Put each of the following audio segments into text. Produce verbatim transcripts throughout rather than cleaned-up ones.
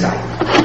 inside.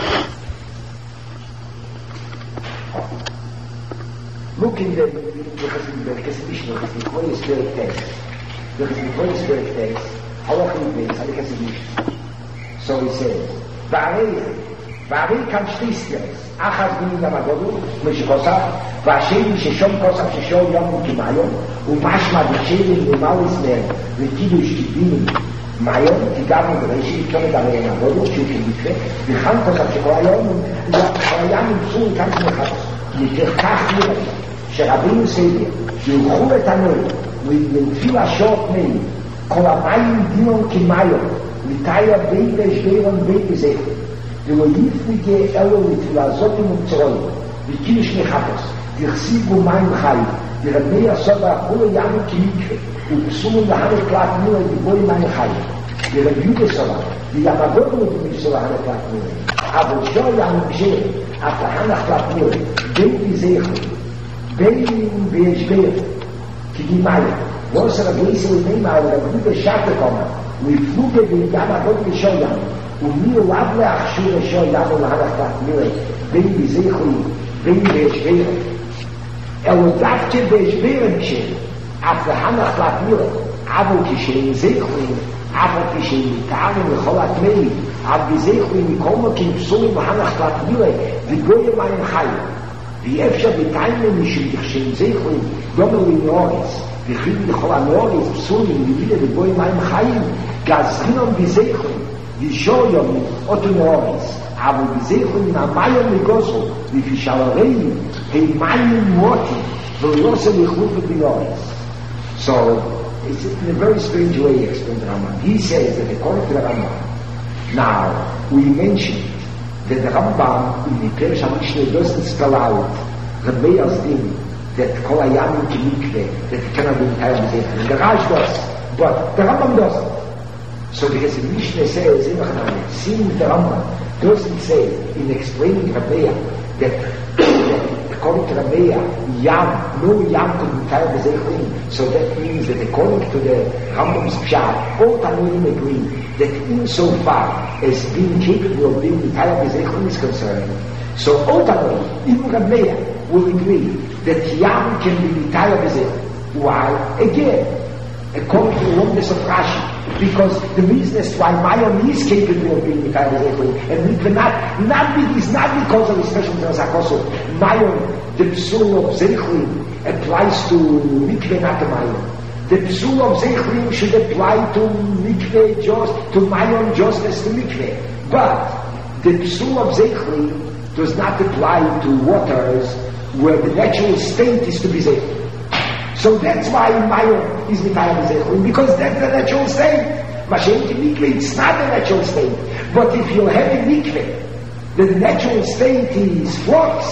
Look in the Chassidish, the Holy Spirit text. The Holy Spirit text, Halach Yudbeis, the Chassidish. So he says, Va'arei, Va'arei kan shtistes, Achaz bin Yamagodu, Meshikosaf, Va'asheni sheshom kosaf sheshom yom kimayom, Umashma v'sheni v'malis mer, v'kidush kibini, Mayom, Tigamu v'reishi, Kyomet Arei Yamagodu, Shukim Mikve, V'chan kosaf shekol ayom, Yam Yimtzu Ikan Shmechas, Yitechkach Yirei, שרבינו סיידר, שילכו את הנוי, ולנפיל השעות מי, כל המים דינון כמיון, לתאי הבית השבירון בית הזה, ולא יפליגי אלו לתפילזות ומוצרוי, וקיש מחפש, תרסיגו מים חיים, ורבי הסוד האחולו ימו כמקווה, ופסולו להר הקלט מילה לבוי מים חיים, ורבי יהודה סולה, וימגודו במפסולה הר הקלט מילה, אבל שו ימו בשיר, הפרחן הקלט מילה, בית הזה יכול, בין וישבר, כגימיה, לא עושה רגליסי ולמימה, ולגבי בשעת הקומה, ולפלוגה וידם עבוד לשוים, ומי אוהב להכשיר לשוים ולהלכת מילה, בין בזיכוי, בין וישבר. אלו דווקא וישבר כשם, אף להלכת מילה, אבל כשם זיכוי, אבל כשם מתארים לכל התמי, אבל בזיכוי מכל מקים פסולים להלכת מילה, וגויים מים חיים. ואפשר בטיימים משום תחשם זיכוי, דומה לנורס, וכי לכל הנורס, פסולים, לבידה לבוי מים חיים, גזרינם בזיכוי, וישורים, אותו נורס, אבל בזיכוי מהמים לגוזו, לפי שלרים, הם מים מוטים, ולא עושה לכלות בנורס. So, it's in a very strange way he explained the Rambam. He says that according to the Rambam, now, we mentioned that the Rambam in the Parish HaMishnah doesn't spell out the Meir's thing that Kol Hayamim Kimikveh, that it cannot be entirely Zechon. The Raj does, but the Rambam doesn't. So because the Mishnah says, seeing the Rambam doesn't say in explaining the Meir that, that according to the Meir, Yam, no Yam could be entirely Zechon. So that means that according to the Rambam's Pshat, all Tanoim agree that insofar as being capable of being entirely Zechon is concerned, so ultimately, even Rabbeya will agree that Yam can be entirely Zechon. Why? Again, according to the longness of Rashi, because the reason as why Mayom is capable of being entirely Zechon, and we cannot, not be, is not because of the special Transakoso. Mayom, the psul of Zechon, applies to Mikveh, not to Mayom. The psul of Zechrim should apply to mikveh just, to Mayom just as to mikveh. But the psul of Zechrim does not apply to waters where the natural state is to be Zechrim. So that's why Mayom is Mikayah Zechrim, because that's the natural state. Mashem ki mikveh, it's not the natural state. But if you have a mikveh, the natural state is flux,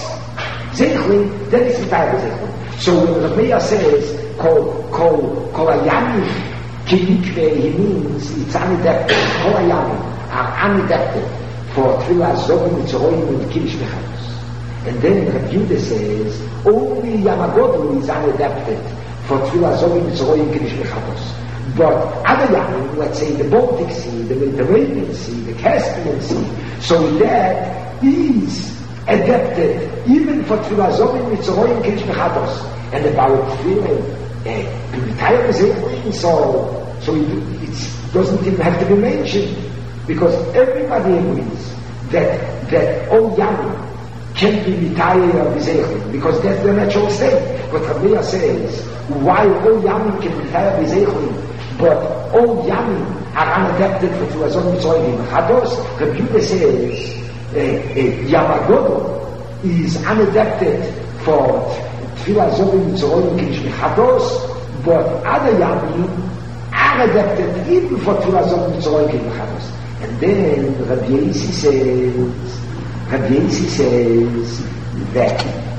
Zechrim, then it's Mikayah Zechrim. So when the Meir says, Kol, kol, kol hayamim kimikveh, he means it's unadapted. Kol hayamim are unadapted for tefillah zogim mitzoroim and kiddush mechatos. And then Rabbi Yehuda says only Yamagodu is unadapted for tefillah zogim mitzoroim and kiddush mechatos. But other yamim, let's say the Baltic Sea, the Mediterranean Sea, the Caspian Sea, so that is adapted even for tefillah zogim mitzoroim and kiddush mechatos. And about tefillah to be tired is everything, so so it, it doesn't even have to be mentioned, because everybody agrees that that all yamim can be retired of Zechrim, because that's the natural state. But Rabbeya says, while all yamim can be retired of Zechrim, but all yamim are unadapted for Tuazon Mitzrayim. Chados, Rabbi Yehuda says, uh, uh, Yamagodo is unadapted for Tfilah Zogim Mitzrayim Kiddush Mechatos, but other yamim are adapted even for Tfilah Zogim Mitzrayim Kiddush Mechatos. And then Rabbi Yossi says, Rabbi Yossi says that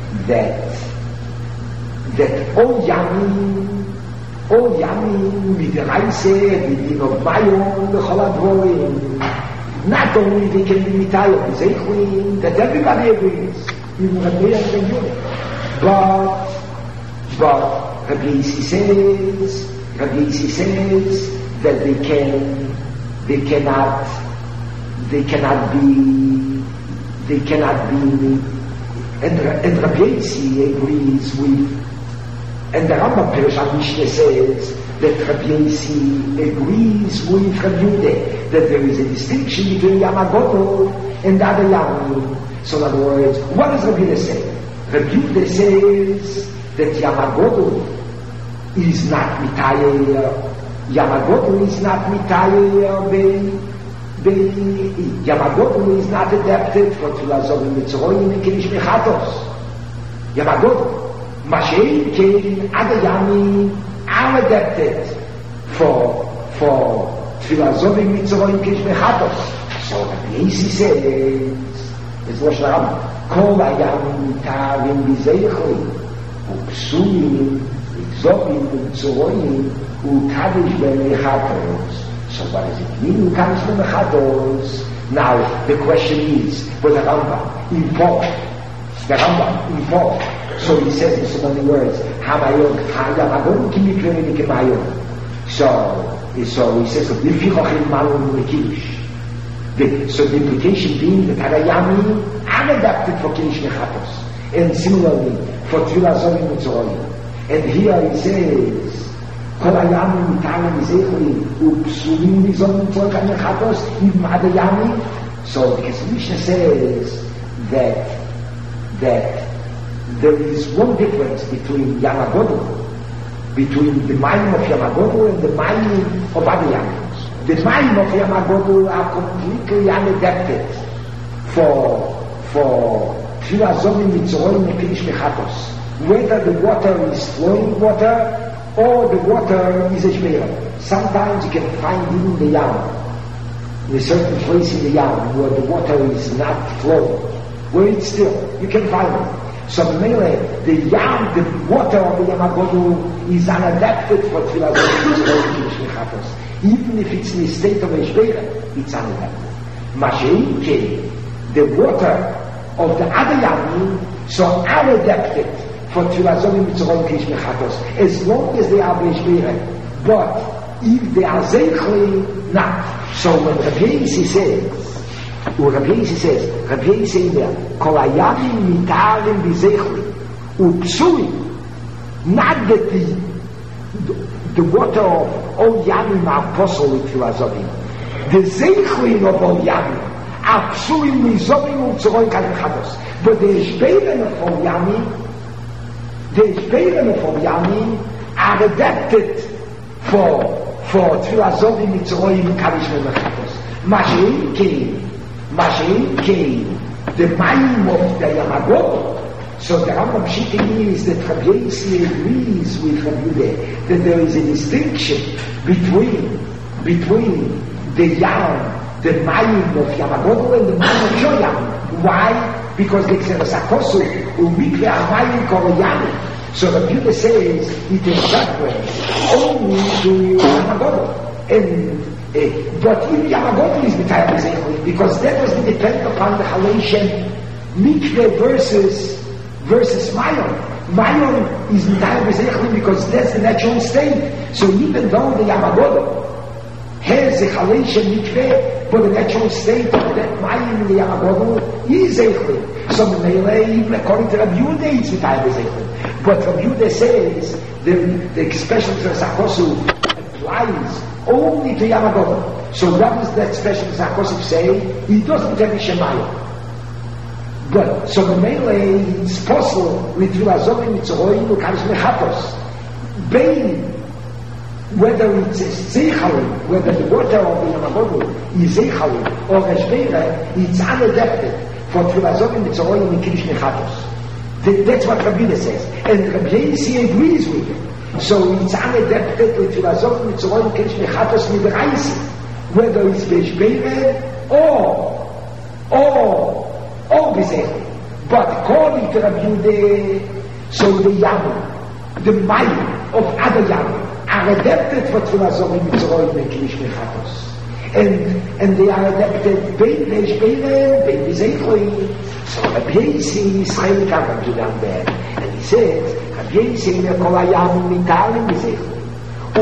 that that all yamim, all yamim with the Reise, with the Mayom, the Choladvorim, not only they can be mitayah, that everybody agrees, even Rabbi Yossi. But, but Rabbi Yossi says, Rabbi Yossi says that they can, they cannot, they cannot be they cannot be, and, and Rabbi Yossi agrees with, and the Rambam Perushat Mishneh says that Rabbi Yossi agrees with Rabbi Yehuda that there is a distinction between Yam HaGodol and the other Yamim. So in other words, what does Rabbi Yehuda say? Rabbi Yehuda says that Yam HaGodol is not Mitayeh, Yam HaGodol is not Mitayeh Be Yam HaGodol is not adapted for Tulazov and Mitzroyim and Kirish Mechatos. Yam HaGodol Mashiach came, other Yamim are adapted for for Tulazov and Mitzroyim Kirish Mechatos. So Rabbi Yossi says, it's Rosh Hashanah, Kol HaYamim Mitayim B'Zeichli U'Psulim Zovim Mitzroyim U'Kadish B'Mechatos. So what does it mean? Who comes from the Chados? Now, the question is, was the Rambam involved? The Rambam involved. So he says in so many words, Hamayog, Hayamagon, Kimiklenik, Kimayog. So, so he says, Lifichochim Malon Mekidush. So the implication being that Harayami are adapted for Kiddush Mechatos. And similarly, for Tfilah Zovim Mitzroyim. And here he says, כל הימים מתארים מזכרי ופסולים מזון מצורך על מחטוס even other yami. So because Mishnah says that that there is one difference between Yam HaGodol, between the Mayim of Yam HaGodol and the Mayim of other Yamim. The Mayim of Yam HaGodol are completely unadapted for for Tfilah Zovim Mitzroyim and Kiddush Mechatos. Whether the water is flowing water or the water is a shmeira. Sometimes you can find even the yam, in a certain place in the yam where the water is not flowing, where it's still, you can find it. So mainly, the yam, the water of the Yam HaGodol is unadapted for Tfilah Zovim. Even if it's in a state of a shmeira, it's unadapted. Mashiach came, the water of the other yamim, so unadapted for Tfilah Zovim Mitzroyim Kiddush Mechatos, as long as they are B'Shmeira. But if they are Zeichli, not. So when Rabbi Yossi says, when Rabbi Yossi says, Rabbi Yossi in there, Kol HaYamim Mitarim B'Zeichli, U'Psulim, not that the, the water of all Yamim are possible with Tfilah Zovim. The Zeichli of all Yamim are Psulim Mizovim Mitzroyim Kiddush Mechatos. But the Shbeirem of all Yamim, the Shbeirem of Yamim are adapted for for Tfilah Zovim Mitzroyim Kiddush Mechatos. Mashiach came, Mashiach came, the Mayim of the Yam HaGodol. So the Rambam Shittim is that Rabbi Yossi agrees with Rabbi Yehuda that there is a distinction between between the Yam, the Mayim of Yam HaGodol and the Mayim of Shoyam. Why? Because the Xerasakosu Umikve Amayim Koroyami. So the Yehuda says it is that way only to Yam HaGodol. And uh, but if Yam HaGodol is Mitayeh B'Zeichli, because that doesn't depend upon the Halation Mikve versus versus Mayon. Mayon is Mitayeh B'Zeichli because that's the natural state. So even though the Yam HaGodol has a Halation Mikve, but the natural state of that Mayim in the Yam HaGodol is Zeichli. So even according to Rabbi Yehuda, it's Mitayeh B'Zeichli. But Rabbi Yehuda says the, the special Zakosu applies only to Yam HaGodol. So what does that special Zakosu say? He doesn't have a Shemayim. But so the melee it's possible with Tfilah Zovim Mitzroyim Kiddush Mechatos. Bein whether it's Zeichli, whether the water of the Yam HaGodol is Zeichli or Shmeira, it's unadapted for Tfilah Zovim Mitzroyim Kiddush Mechatos. That's what Rabbi Yehuda says, and Rabbi Yossi agrees with it. So it's unadapted with Tfilah Zovim Mitzroyim Kiddush Mechatos Midraisi, whether it's B'Shmeira or or or B'Zeichli. But according to Rabbi Yehuda, so the Yam, the Mayim of other Yam are adapted for Tfilah Zovim Mitzroyim Kiddush Mechatos. And and they are adapted Bein B'Shmeira, Bein B'Zeichli. So Rabbi Yossi is saying Rabbi Yehuda there, and he says, Rabbi Yossi in Kol HaYamim Mitarim B'Zeichli.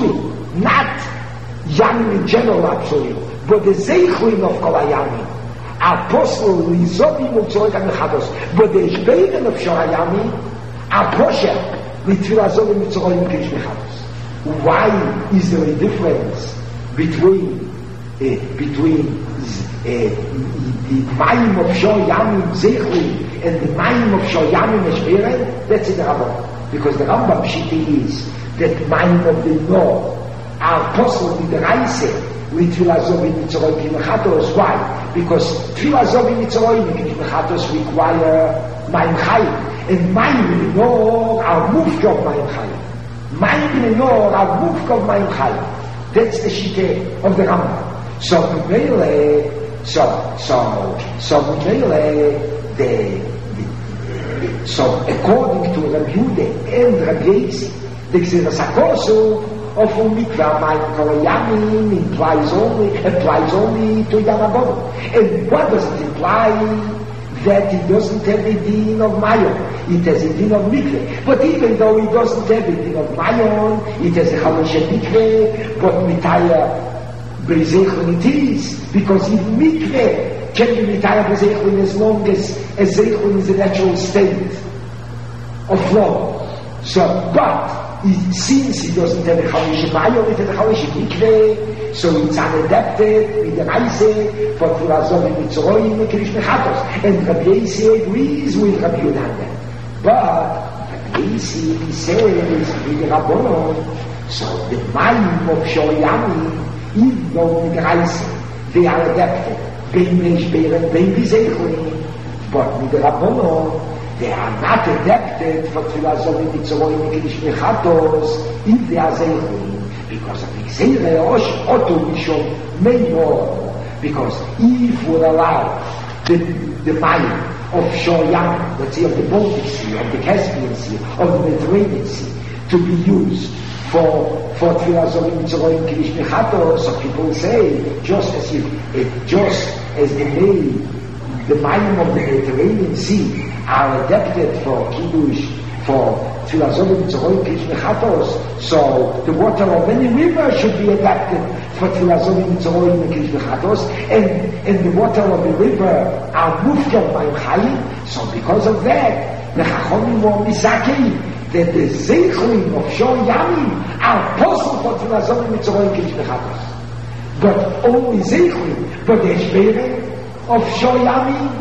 U'Psulim, not Yamim in general are Psulim, but the Zeichlim of Kol HaYamim Apostle Lizobi Mutzorik and Mechatos, but the Ishbeiden of Shohayami, Apostle Litvilazov and Mutzorik and Mechatos. Why is there a difference between uh, between uh, the Mayim of Shohayami Zechli and the Mayim of Shohayami Meshberen? That's in the Rambam. Because the Rambam Shiti is that Mayim of the North are possible with the Reise with Tfilazov in Mitzorah Kimechatos. Why? Because Tfilazov in Mitzorah Kimechatos require Mayim Chayim, and Mayim in the North are moved of Mayim Chayim. Mayim in the North are moved of Mayim Chayim. That's the Shite of the Rambam. So Mele, so so so Mele, the so according to Rabbi Yehuda and Rabbi Yossi, the Xenasakosu of Umikva Mayim Kolayamim implies only applies only to Yamabon. And what does it imply? That it doesn't have the din of Mayon, it has a din of Mikveh. But even though it doesn't have the din of Mayon, it has a Chalosh Mikveh, but Mitaya Bezechon it is, because even Mikveh can be Mitaya Bezechon as long as as Zechon is a natural state of flow. So, but it seems it doesn't have a Chalosh Mayon, it has a Chalosh Mikveh, so it's unadapted with the Reise for Tfilazov and Mitzorah and Krish Mechatos. And Rabbi Yossi agrees with Rabbi Yehuda. But Rabbi Yossi says with the Rabbanon, so the Mayim of Shohayami, even though with the Reise, they are adapted. Bein Meshber and Bein Bizeichoni. But with the Rabbanon, they are not adapted for Tfilazov and Mitzorah and Krish Mechatos if they are Zeichoni. Because of the Xeira Osh Otto Mishon may more. Because if we allow the, the Mayim of Shohayami, let's say of the Baltic Sea, of the Caspian Sea, of the Mediterranean Sea, to be used for for Tfilazov and Mitzorah and Krish Mechatos, so people say, just as if, it, just as the name, the Mayim of the Mediterranean Sea are adapted for Kiddush, for Tfilazov and Mitzorah and Krish Mechatos, so the water of any river should be adapted for Tfilazov and Mitzorah and Krish Mechatos, and, and the water of the river are moved of Mayim Chayim. So because of that, the Chachomim were Misaki, that the Zeichlim of Shohayami are possible for Tfilazov and Mitzorah and Krish Mechatos. But only Zeichlim, but the Shvere of Shohayami,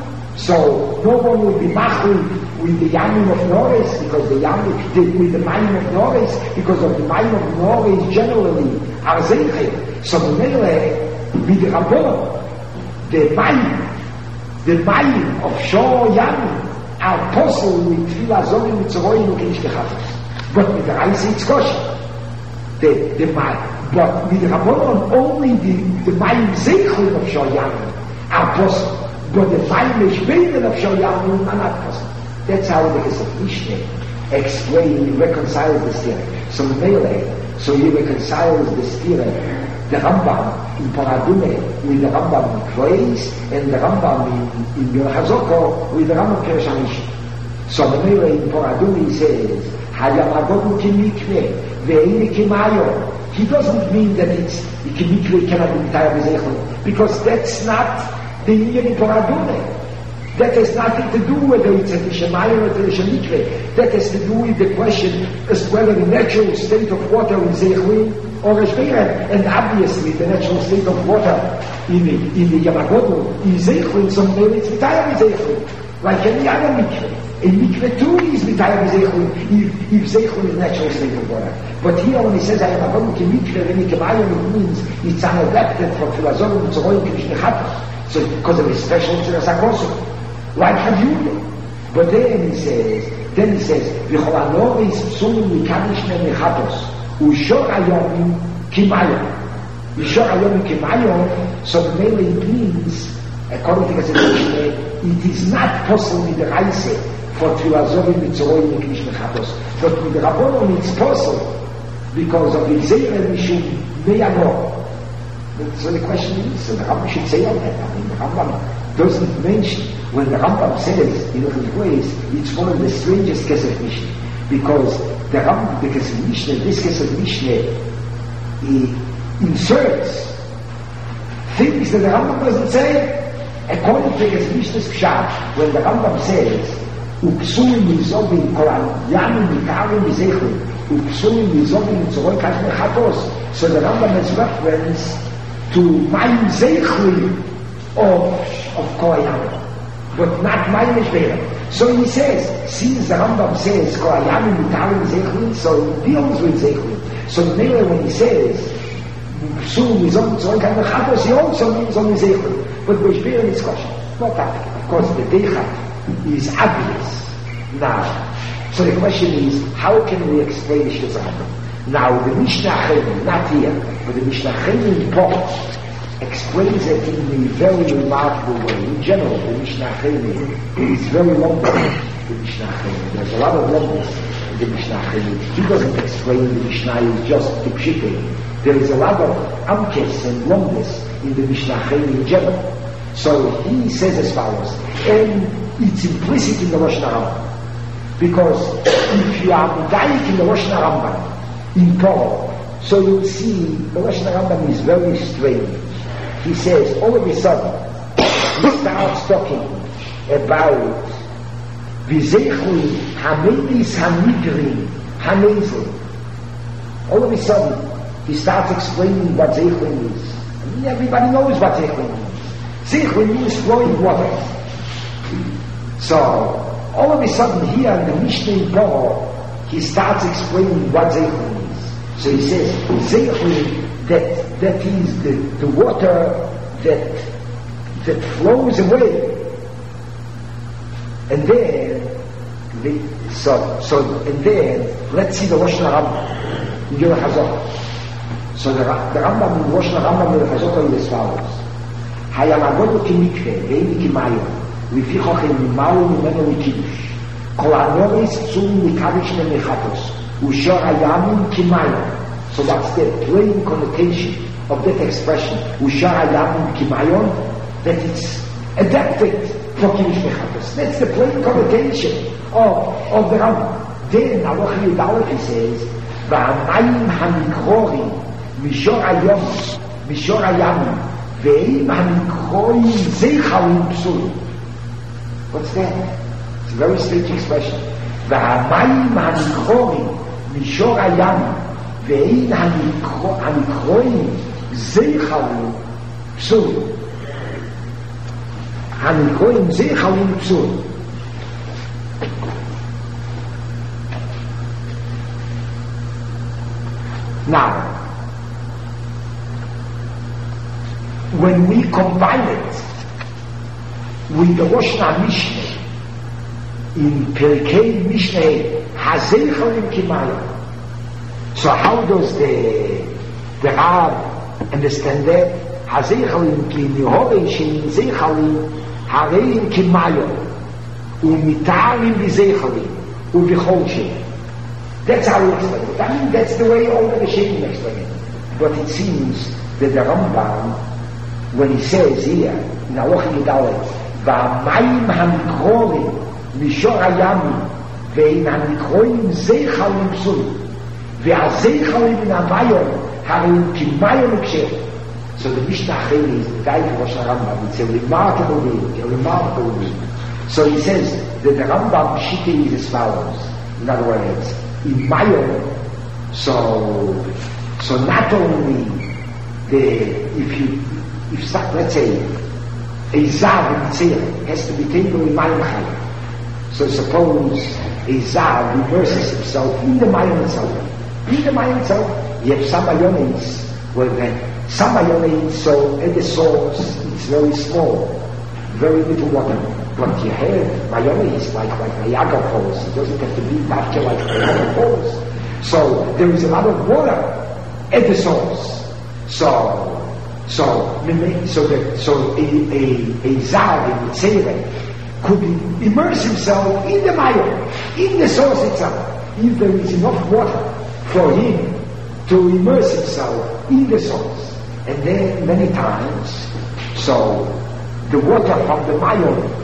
so no one will be machli with the Yamim of Norris, because the Yamim, the, with the Mayim of Norris, because of the Mayim of Norris generally are Zeichel. So the Mele, with the Rabbon, the Mayim, the Mayim of Shohayami are possible with Tfilazov and Mitzorah and Krish Mechatos. But with the Reise it's kosher. The, the Mayim, but with the Rabbon, only the, the Mayim Zeichel of Shohayami are possible. But the Mayim Meshbeiden of Shohayami are not possible. That's how the Kesef Mishneh explain, reconciles the stira. So Mele, so he reconciles the stira, the Rambam in Paradume with the Rambam in Klois, and the Rambam in, in Yor Hazoko with the Rambam Keresh HaMishneh. So Mele in Paradume he says, Hayamagodu Kimikve, Ve'ine Kimayo. He doesn't mean that it's, the Kimikve cannot be Mitayah B'Zeichel, because that's not the Indian in Paradume. That has nothing to do whether it's a Shemayim or a Shemikve. That has to do with the question as whether the natural state of water is Zeichlim or a Shmeira. And obviously the natural state of water in the, in the Yamagodu is Zeichlim, so maybe it's Mitayah B'Zeichlim. Like any other mikveh. A mikveh too is Mitayah B'Zeichlim if, if Zeichlim is natural state of water. But here when he says Yamagodu ki mikveh, when he kemayim, it means it's unadapted for Tfilazov and Mitzorah and Krish Mechatos. So because of his special Tzirasakosu. Like Haviyudah. But then he says, then he says, V'cholanor is psulim mikanish mechatos, u'shor ayomim kimayom. U'shor ayomim kimayom, so mainly it means, according to the Mishneh, it is not possible with the Reise for Tfilazov and Mitzorah and Krish Mechatos. But with the Rabbanon it's possible, because of the Gzeira Mishum Meyano. So the question is, so the Rambam should say on that. I mean, the Rambam doesn't mention, when the Rambam says in his ways, it's one of the strangest Kesef Mishneh, because the Rambam, the Kesef Mishneh, this Kesef Mishneh, he inserts things that the Rambam doesn't say. According to his Mishnah's Pshat, when the Rambam says, Upsuim Mizobim Koran, Yamin Mikarim Mizechim, Upsuim Mizobim Tzoroi Kach Mechatos, so the Rambam has reference to Mayim Zeichlim of, of Koran, but not Mayim Eshberim. So he says, since the Rambam says Koran Mikarim Mizechim, so he deals with Zeichlim. So there when he says, Upsuim Mizobim Tzoroi Kach Mechatos, he also means on Zeichlim. But we're very discussion. Not that. Of course, the Decha is obvious now. So the question is, how can we explain Shir Rambam? Now, the Mishnah Chayim, not here, but the Mishnah Chayim in Port explains it in a very remarkable way. In general, the Mishnah Chayim is very long. The Mishnah Chayim. There's a lot of longness in the Mishnah Chayim. He doesn't explain the Mishnah is just the Pshite. There is a lot of amkes and longness in the Mishnah Chayim in general. So he says as follows, and it's implicit in the Rosh Hashanah, because if you are medayik in the Rosh Hashanah in Paul, so you'll see the Rosh Hashanah is very strange. He says, all of a sudden, he starts talking about V'zeichli Hamelis Hamigri Hamezel. All of a sudden, he starts explaining what Zeichli is. I mean, everybody knows what Zeichli is. Zeichlim means flowing water. So, all of a sudden here in the Mishnah in Paul, he starts explaining what Zeichlim is. So he says, Zeichlim, that, that is the, the water that, that flows away. And then, the, so, so, and then, let's see the Rosh Hashanah in Yom HaZohar. So the, the Rambam in Rosh Hashanah in Yom HaZohar is as follows. Hayamagod kimikve, veini kimayon, lefichoch en mimau mimeno mikidush. Kol anoris tzum mikavish memechatos, ushor hayamin kimayon. So that's the plain connotation of that expression, ushor hayamin kimayon, that it's adapted for kivish mechatos. That's the plain connotation of, of the Rambam. Then, Aloch Yudalef, he says, v'amayim hamikrorim, mishor hayom, mishor hayamin, Ve'im ha'nikroim zeichalim psulim. What's that? It's a very strange expression. Ve'hamayim ha'nikroim mishor hayam ve'im ha'nikroim zeichalim psulim. Ha'nikroim zeichalim psulim. Now, when we combine it with the Rosh Hashanah Mishnah in Perkei Mishnah Hazeichalim Kimayim, so how does the the Rav understand that? Hazeichalim Kimihore Shein Zeichalim Hareim Kimayim Umitarim V'Zeichalim Uvichol Shein. That's how we explain it. I mean, that's the way all the Rishonim explain it. But it seems that the Rambam, when he says here, in Aloch Yudalef, V'amayim hamikrorim mishor hayami ve'in hamikroim zeichalim psulim ve'azeichalim in havayon harim kimayon uksher. So the Mishnah Chayim is the guy for Rosh Rambam. It's a remarkable reading, a remarkable reading. So he says that the Rambam Shita is as follows. In other words, in Mayon, so so not only the if you if let's say a zav in Tzir has to be taken in Mayim Chayim. So suppose a zav immerses himself in the Mayim itself. In the Mayim itself, you have some mayonnaise where then some mayonnaise, so at the source it's very small, very little water. But you have mayonnaise like like Niagara Falls. It doesn't have to be that like Niagara Falls. So there is a lot of water at the source. So so so that so a a a zav in Tzeiret could immerse himself in the mayon, in the source itself, if there is enough water for him to immerse himself in the source. And then many times, so the water from the mayon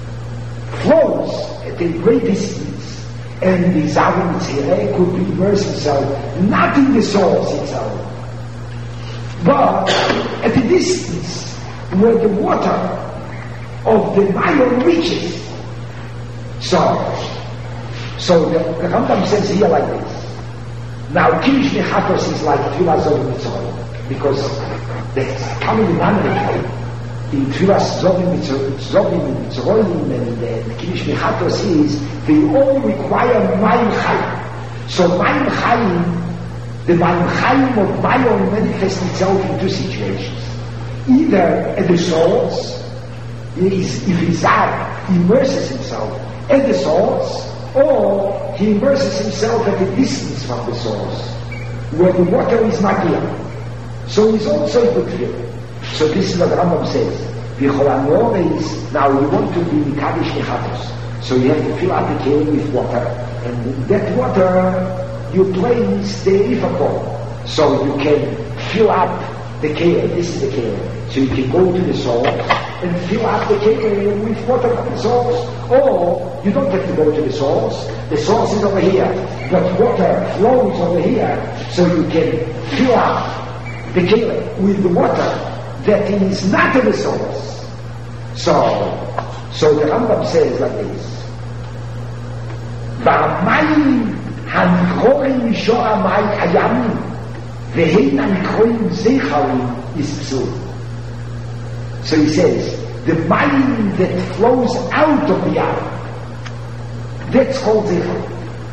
flows at a great distance, and the Zavim Tzireh could immerse himself not in the source itself, but at a distance where the water of the Mayon reaches. So, so the, the Rambam says here like this. Now, Kiddush Nechatos is like Tfilah Zovim Mitzrayim, because that's coming in America. In Tfilah Zovim Mitzrayim and the Kiddush Nechatos is, they all require Mayim Chayim. So Mayim Chayim, the Mayim Chayim of Mayon manifests itself in two situations. Either at the source, if his Zav immerses himself at the source, or he immerses himself at a distance from the source, where the water is not here. So he's also a good tefillah. So this is what the Rambam says. V'cholamores, now you want to be Mikadosh Nechatos, so you have to fill up the keli with water, and in that water you place the ifakor, so you can fill up the keli. This is the keli. So you can go to the source and fill up the keli with water from the source. Or you don't have to go to the source. The source is over here, but water flows over here, so you can fill up the keli with the water that is not in the source. So, so the Rambam says like this: "V'amayim hanikorim mishor hamayim hayamim, ve'hein hanikorim zeicharim is psul." So he says, the mayim that flows out of the yam, that's called zeicharim.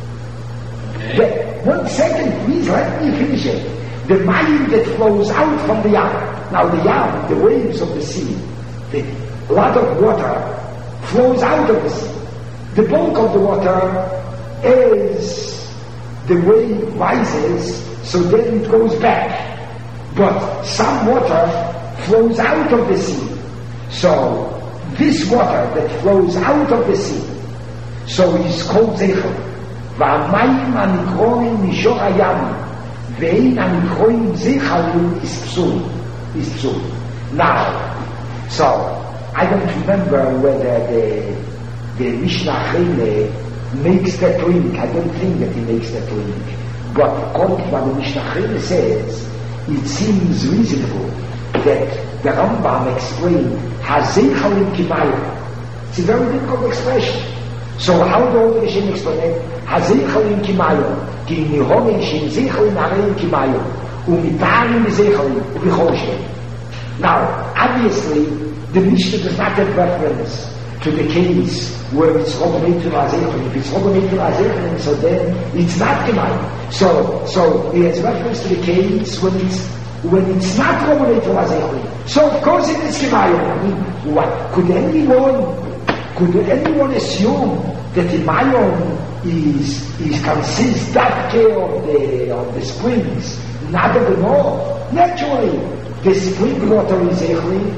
But one second, please let me finish it. The mayim that flows out from the yam. Now the yam, the waves of the sea, the, a lot of water flows out of the sea. The bulk of the water is the wave rises, so then it goes back. But some water flows out of the sea. So this water that flows out of the sea, so is called zeichel. V'amayim anikroim mishor hayam, ve'ein anikroim zeichalim is psul, is psul. Now, so I don't remember whether the the Mishnah Chele makes that link. I don't think that he makes that link. But according to what the Mishnah Chele says, it seems reasonable that the Rambam explained Hazeichalim Kimayim. It's a very difficult expression. So how do all the Rishonim explain it? Hazeichalim Kimayim, Ki Nihomim Shem Zeichalim Areim Kimayim, Umitarim Zeichalim Ubichoshem. Now, obviously, the Mishnah does not have reference to the case where it's Rodometul Hazeichalim. If it's Rodometul Hazeichalim, so then it's not Kimayim. So, so it has reference to the case when it's when it's not Rodometul Hazeichalim. So of course it is Kimayim. I mean, what could anyone could anyone assume that the Mayon is is consists that care of the of the springs, not of the north? Naturally, the spring water is Zeichalim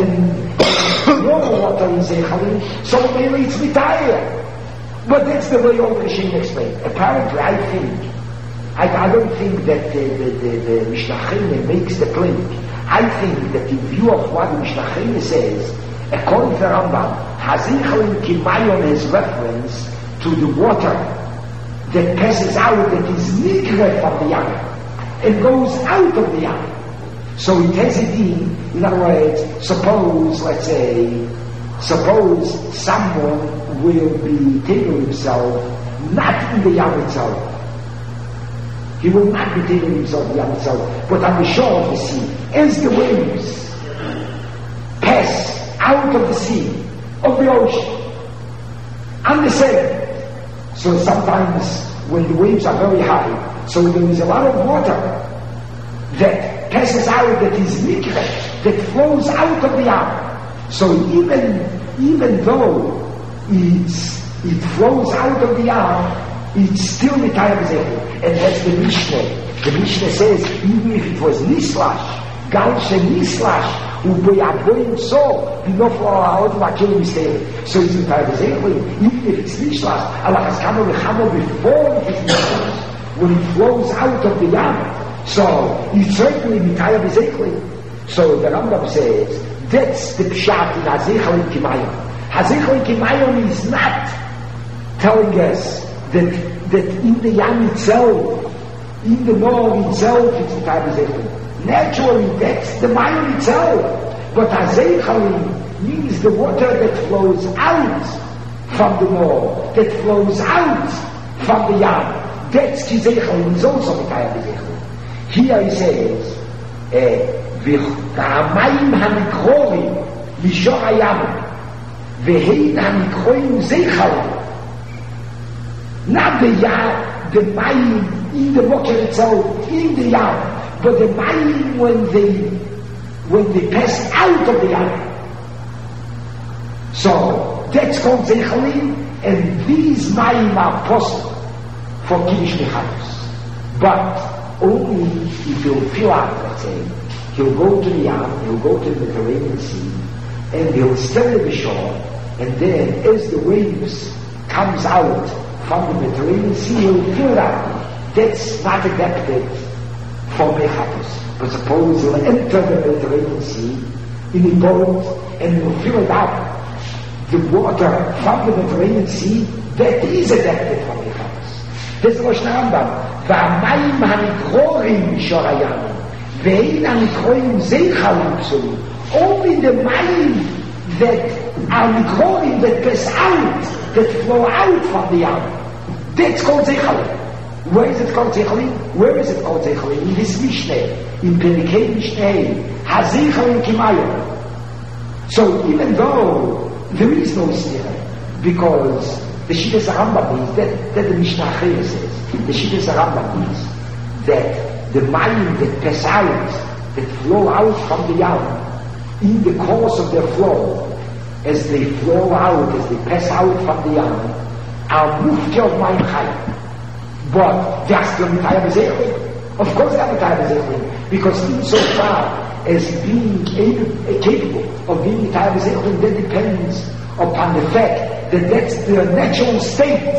and normal water is Zeichalim, so maybe it's Mitayah. But that's the way all the Rishonim explain. Apparently, I think, I, I don't think that the, the, the, the Mishnah Chele makes the link. I think that in view of what the Mishnah Chele says, according to the Rambam, Hazeichalim Kimayon has reference to the water that passes out, that is nikra from the yam, and goes out of the yam. So it has it in, in other words, suppose, let's say, suppose someone will be taking himself not in the yam itself. He will not be taking himself in the yam itself, but on the shore of the sea, as the waves pass out of the sea, of the ocean, on the sand. So sometimes when the waves are very high, so there is a lot of water that passes out, that is mikveh, that flows out of the yam. So even even though it's, it flows out of the yam, it's still the time of Zeichalim. And that's the Mishnah. The Mishnah says, even if it was Nislash, Gal She Nislash, Ubeyaboim so, Binoflo Ha'od Vakelim Yisrael. So it's the time of Zeichalim. Even if it's Nislash, Allah has come over before it is Nislash, when it flows out of the yam. So it's certainly Mitayah B'Zeichalim. So the Rambam says, that's the Pshat in Hazeichalim Kimayim. Hazeichalim Kimayim is not telling us that that in the yam itself, in the Noah itself, it's the type of Zeichalim. Naturally, that's the Mayim itself. But Hazeichalim means the water that flows out from the Nor, that flows out from the Yam. That's ki Zeichalim is also Mitayah B'Zeichalim. Here he says, והמים הנקרורים מישור הים והן הנקרורים זיכרים. Not the yam, the mayim in the mocker itself, in the yam, but the mayim when they when they pass out of the yam. So that's called Zeichalim, and these mayim are possible for Kiddush Mechatos. But only if you'll fill out, let's say, he'll go to the Yam, he'll go to the Mediterranean Sea, and he'll stand at the shore, and then as the waves comes out from the Mediterranean Sea, he'll fill it out. That's not adapted for Mechatos. But suppose he'll enter the Mediterranean Sea in a boat, and he'll fill it out. The water from the Mediterranean Sea, that is adapted for Mechatos. That's the Rosh Rambam. והמים הנקרורים משור הים ואין הנקרורים זיכרים פסולים. Only the מים that are nekrorim, that pass out, that flow out from the yam, that's called Zeichalim. Where is it called Zeichalim? Where is it called Zeichalim? In this Mishneh, in Perikei Mishneh, HaZeichalim Kimayim. So even though there is no stira, because the Shittas Rambam means that, that the Mishnah Achreya says, the Shittas Rambam means that the mayim that pass out, that flow out from the yam, in the course of their flow, as they flow out, as they pass out from the yam, are mufti of mayim chayim. But they are still Mitayah B'Zeichalim. Of course they are Mitayah B'Zeichalim, because insofar as being able, capable of being Mitayah B'Zeichalim, that depends upon the fact that that's the natural state.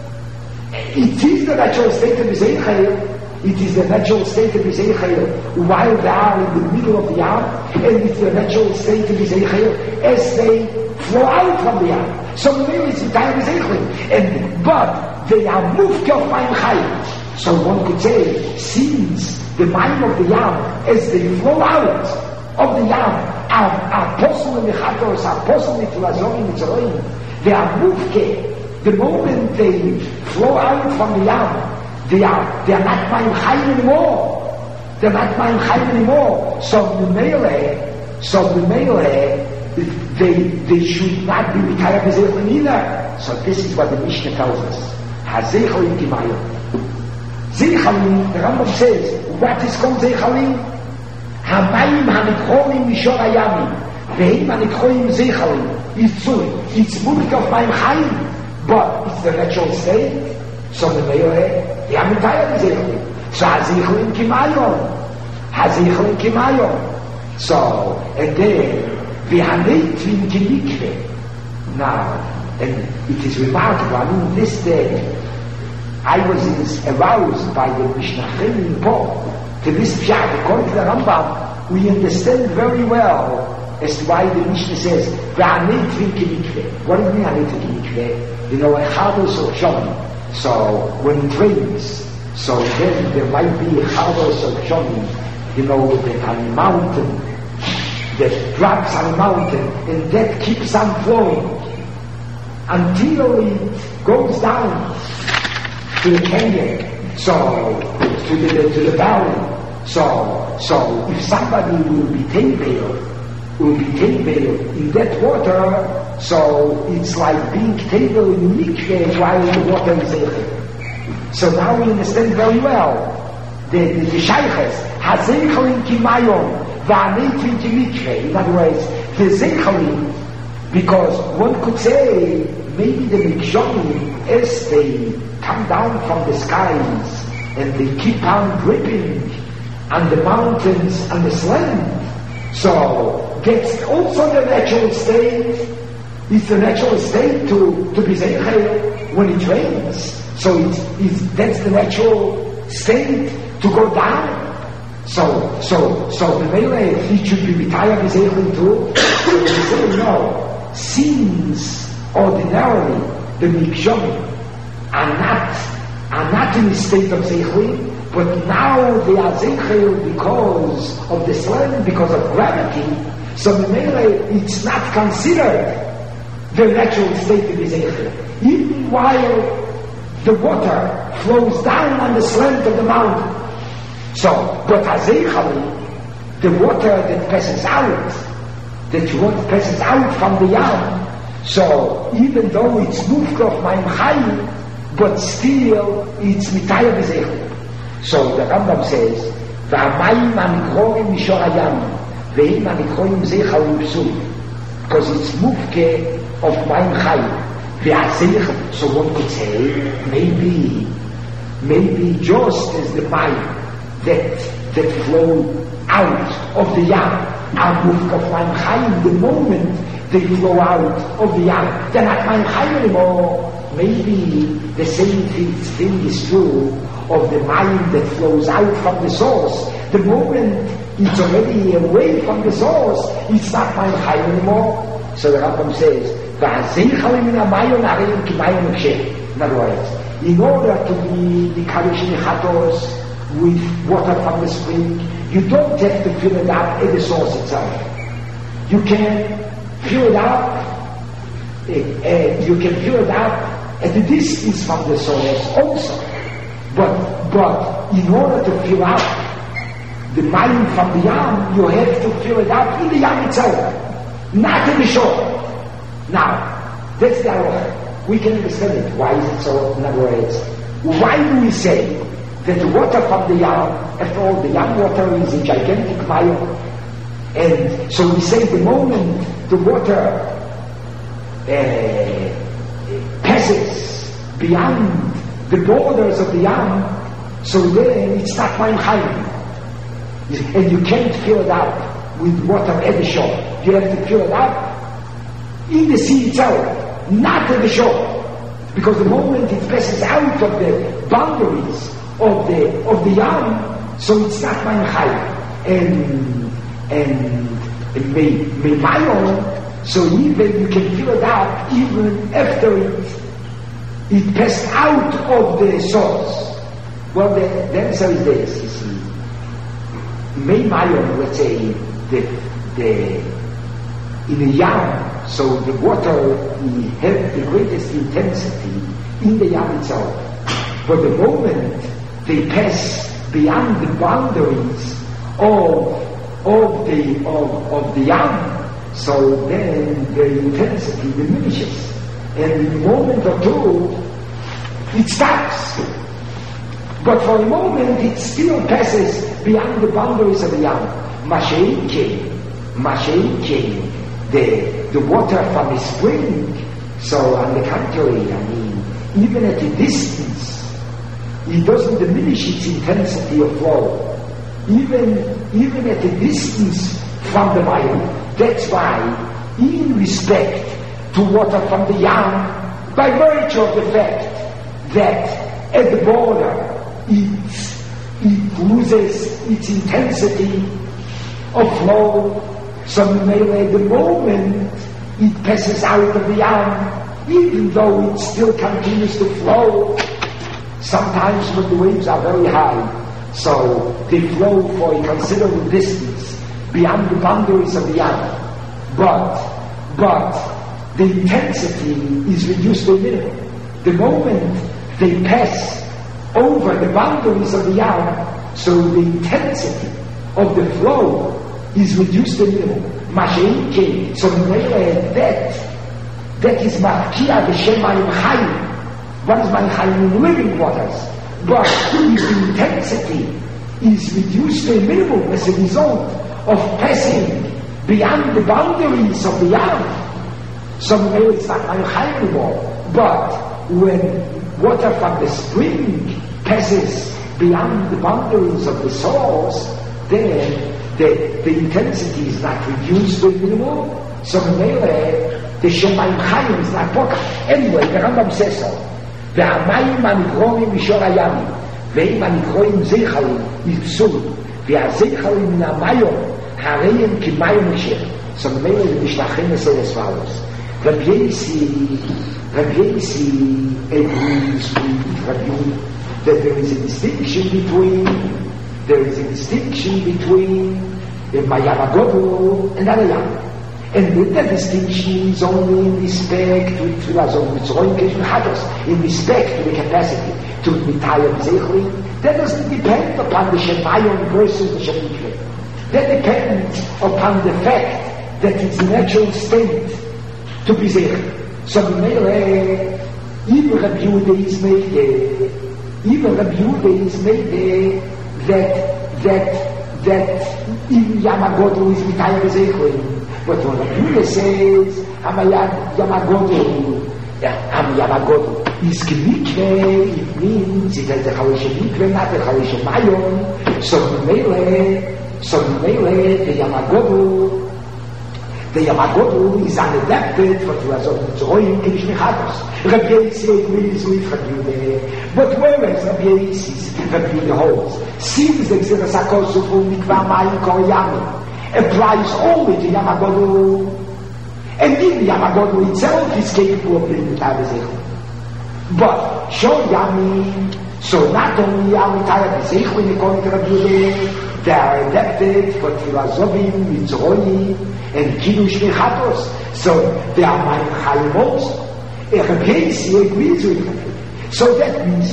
It is the natural state of B'Zeichalim. It is the natural state of B'Zeichalim while they are in the middle of the Yam, and it's the natural state of B'Zeichalim as they flow out from the Yam. So maybe it's Mitayah B'Zeichalim. And but they are moved of Mayim Chayim. So one could say, since the Mayim of the Yam, as they flow out of the Yam, are are possible Mechatos, are possible to Azorim Mitzrayim, they are moved. The moment they flow out from the Yam, they are they are not Mayim Chayim anymore. They're not Mayim Chayim anymore. So the Meileh, so the Meileh, they they should not be Mitayah B'Zeichalim either. So this is what the Mishnah tells us. HaZeichalim Kimayim. Zeichalim, the Rambam says, what is called Zeichalim? Hamayim hanikrorim mishor hayamim. Ve'im hanikrorim Zeichalim. It's true. It's moving of Mayim Chayim. But it's the natural state. So the Meileh, they are Mitayah B'Zeichalim. So HaZeichalim Kimayim. HaZeichalim Kimayim. So, and then, V'haneitvim Kimikve. Now, and it is remarkable, I mean, this day, I was aroused by the Mishnah in Paul to this pshat. According to the Rambam, we understand very well as to why the Mishnah says, V'haneitvim Kimikve. What do you mean, Haneitvim Kimikve? You know, a Chados of Shoni. So, when it rains, so then there might be a Chados of Shoni, you know, that on a mountain, that drops on a mountain, and that keeps on flowing until it goes down to the canyon, so to the to the valley. So so if somebody will be tevel, will be tevel in that water, so it's like being tevel in mikveh while the water is there. So now we understand very well the the, the shayches hazeichalim kimayom va'aneitvim kimikveh. In other words, the zeichalim, because one could say maybe the mikshomim, as they come down from the skies and they keep on dripping on the mountains and the land. So that's also the natural state. It's the natural state to, to be zeichel when it rains. So it's, it's, that's the natural state to go down. So, so, so the Meileh, it should be Mitayah B'Zeichalim too. So we say no. Since ordinarily the mikshomim are not are not in the state of Zeichalim, but now they are Zeichel because of the slam, because of gravity. So it's not considered the natural state of the Zeichel. Even while the water flows down on the slant of the mountain. So, but Hazeichali, the water that passes out, that water passes out from the Yam, so even though it's moved off Mayim Chayim, but still it's Mitayah B'Zeichel. So the Rambam says, V'hamayim amikroim mishor hayam, ve'im amikroim Zeichel Yipsul, because it's mufke of Mayim Chayim. So one could say, maybe, maybe just as the Mayim that, that flow out of the Yam are moved of Mayim Chayim, the moment they flow out of the Yam, they're not Mayim Chayim anymore. Maybe the same thing is true of the Mayim that flows out from the source. The moment it's already away from the source, it's not Mayim Chayim anymore. So the Rambam says, in other words, in order to be the Karishim Chatos with water from the spring, you don't have to fill it up at the source itself. You can fill it up, uh, uh, you can fill it up at the distance from the source also. But, but in order to fill up the Mayim from the Yam, you have to fill it up in the Yam itself, not in the shore. Now, that's the halacha. We can understand it. Why is it so? In other words, why do we say that the water from the Yam, after all, the Yam water is a gigantic mayim, and so we say the moment the water uh, passes beyond the borders of the Yam, so then it's not Mayim Chayim, and you can't fill it up with water at the shore. You have to fill it up in the sea itself, not at the shore, because the moment it passes out of the boundaries of the of the Yam, so it's not Mayim Chayim, and and and may may Mayim, so even you can fill it up even after it it passed out of the source. Well, the, the answer is this: you see, may Mayim, let's say the the in the Yam. So the water has the greatest intensity in the Yam itself. But the moment they pass beyond the boundaries of of the of, of the Yam, so then the intensity diminishes. And in a moment or two, it stops. But for a moment, it still passes beyond the boundaries of the Yam. Masheike, Masheike, the the water from the spring. So on the contrary, I mean, even at a distance, it doesn't diminish its intensity of flow. Even, even at a distance from the Mayim. That's why, in respect to water from the Yam, by virtue of the fact that at the border it, it loses its intensity of flow, so at the moment it passes out of the Yam, even though it still continues to flow, sometimes when the waves are very high, so they flow for a considerable distance beyond the boundaries of the Yam. But, but the intensity is reduced to a minimum. The moment they pass over the boundaries of the Yam, so the intensity of the flow is reduced to a minimum. Masheike, so that, that is Mafkia, the Shem Mayim Chayim. What is Mayim Chayim in living waters? But if the intensity is reduced to a minimum as a result of passing beyond the boundaries of the Yam, so it's not Mayim Chayim anymore. But when water from the spring passes beyond the boundaries of the source, then the, the intensity is not reduced to a minimum. So the Shem Mayim Chayim is not broken. Anyway, the Rambam says so. והמים הנקרואים מישור הימים, והם הנקרואים זיכלים, יפסול, והזיכלים מן המיום, הרי הם כמיום נשאר. So ממילא זה משתחרר לסדר ספרוס. רבי יסי, רבי יסי agrees with Rabbi that there is a distinction between, there is a distinction between in my Yamagodu and Alayam. And the distinction is only in respect to Tfilah, in respect to the capacity to Mitayam Zechli. That doesn't depend upon the Shemayim versus the Shemikre. That depends upon the fact that it's a natural state to be Zechli. So even Rabbi Yehuda is made there, even Rabbi Yehuda is made there that, that, that even Yamagodu is Mitayam Zechli. But when the Buddha says, Amayad Yamagodu, Am Yamagodu is Kimikve, it means it has the Chalisha Mikve, not the Chalisha Mayon. So Mele, so Mele, the Yamagodu, the Yamagodu is unadapted for Tfilah Zoyim Kirish Mechatos. Rabbi Yissi agrees with Rabbi Yehuda. But whereas Rabbi Yissi, Rabbi Yehuda holds, seems the Gzeras HaKosuf Mikva Mayim Koryami applies only to Yamagodu, and even Yamagodu itself is capable of being Mitayam Zechli. But Shor Yami, so not only are Mitayam Zechli according to Rabbi Yehuda, they are adapted for Tfilah Zovim, Mitzroyi, and Kiddush Mechatos. So they are Mayim Chayim also. Rabbi Yissi agrees with them. So that means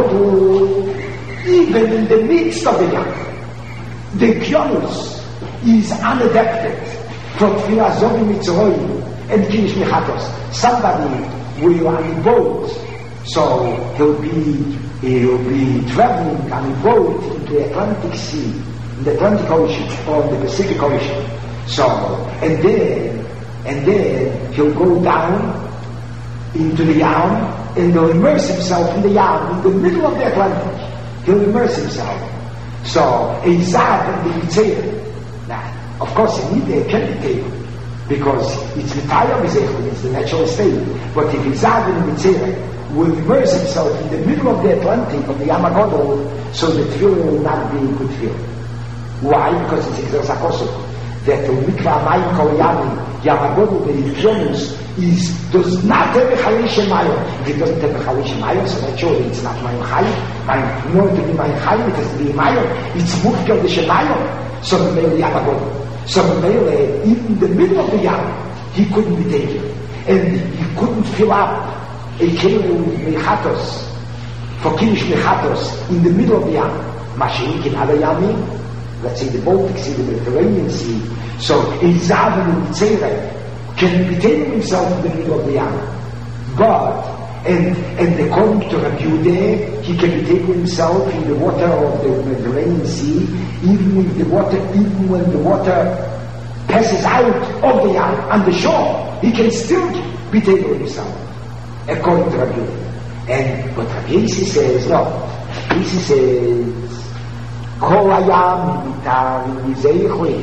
Yamagodu, even in the midst of the Yam, the Kionus is unadapted for Tfilah Zovim Mitzroyi and Kiddush Mechatos. Somebody will on a boat, so he'll be he'll be traveling on a boat into the Atlantic Sea, in the Atlantic Ocean or the Pacific Ocean. So and then and then he'll go down into the Yam and he'll immerse himself in the Yam in the middle of the Atlantic. He'll immerse himself. So a Zav and the Yitzhak. Now, of course, you need a candy table because it's Mitayam Zechli, it's the natural state. But if Izav and Mitzvah will immerse himself in the middle of the Atlantic, of the Yamagodu, so the tefillah will not be a good tefillah. Why? Because it's Gzeras HaKosuf. That the Mikva Mayim Koryami, Yamagodu, the Yitronus, is, does not have a Chalish Shemayim. If it doesn't have a Chalish Shemayim, so naturally it's not Mayim Chayim. In order to be Mayim Chayim, it has to be Mayim. It's Mufkel the Shemayim. So the Mele Yamagodu. So the Mele, in the middle of the Yam, he couldn't be taken. And he couldn't fill up a Keilu Mechatos, for Kiddush Mechatos, in the middle of the Yam. Mashiach in other Yamim, let's say the Baltic Sea, the Mediterranean Sea. So Ezav and Mitzvah can be taken himself in the middle of the Yam. But And, and according to Rabbi Yehuda, he can be taken himself in the water of the Mediterranean Sea, even if the water, even when the water passes out of the Yam on the shore, he can still be taken himself, according to Rabbi Yehuda. And but Rabbi Yissi says, no. Rabbi Yissi says, Kol Hayam Mitayam Zechli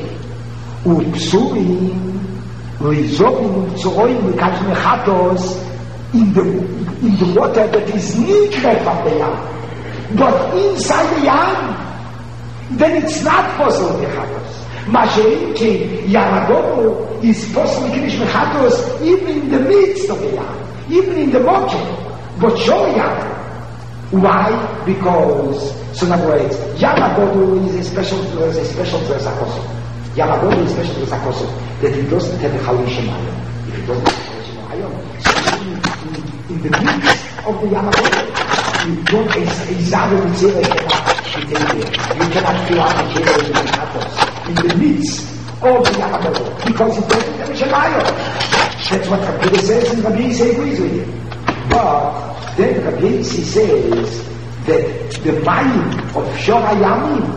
U'Psurim Rizovim Tzoroim Mikach Mechatos in the in the water that is nikre from the Yam. But inside the Yam, then it's not possible Mechatos. Mashiach Yamagodu is possible Kiddush Mechatos even in the midst of the Yam, even in the Mokim. But Shor Yam. Why? Because, so in other words, Yamagodu is a special, is a special Gzeras HaKosuf. Yamagodu is a special Gzeras HaKosuf that he doesn't have a Chalish Shemayim. If he doesn't have a Chalish Shemayim, so in the midst of the Yamagodu, you don't, a Zav and Mitzvah cannot be taken. You cannot fill out the Keilu and the Mechatos in the midst of the Yamagodu, because it doesn't have a Shemayim. That's what Rabbi Yehuda says, and Rabbi Yissi agrees with him. But then Rabbi Yissi says that the Mayim of Shor Hayamim,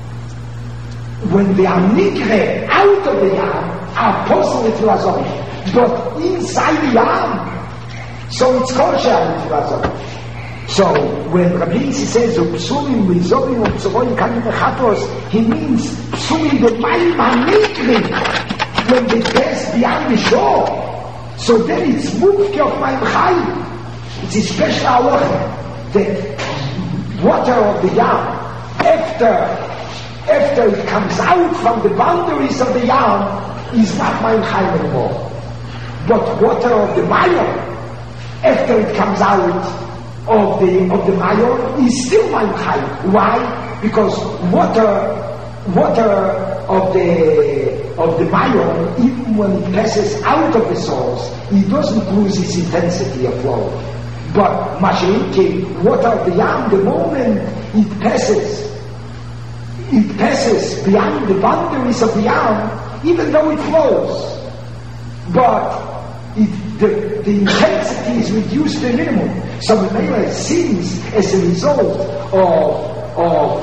when they are nikre out of the Yam, are possible to Tfilah Zovim. But inside the Yam, so it's kosher to Tfilah Zovim. So when Rabbi Yissi says Psurim Rizovim U'Psurim Kanim Mechatos, he means Psurim the Mayim HaNikre, when they pass beyond the shore. So then it's Mufke of Mayim Chayim. It's a special halacha that water of the Yam, after after it comes out from the boundaries of the Yam, is not Mayim Chayim anymore. But water of the Mayim, after it comes out of the of the Mayim, is still Mayim Chayim. Why? Because water water of the of the Mayon, even when it passes out of the source, it doesn't lose its intensity of flow. But Mashiach, water of the Yam, the moment it passes, it passes beyond the boundaries of the Yam, even though it flows. But it, the, the intensity is reduced to a minimum. So the Mela sins as a result of of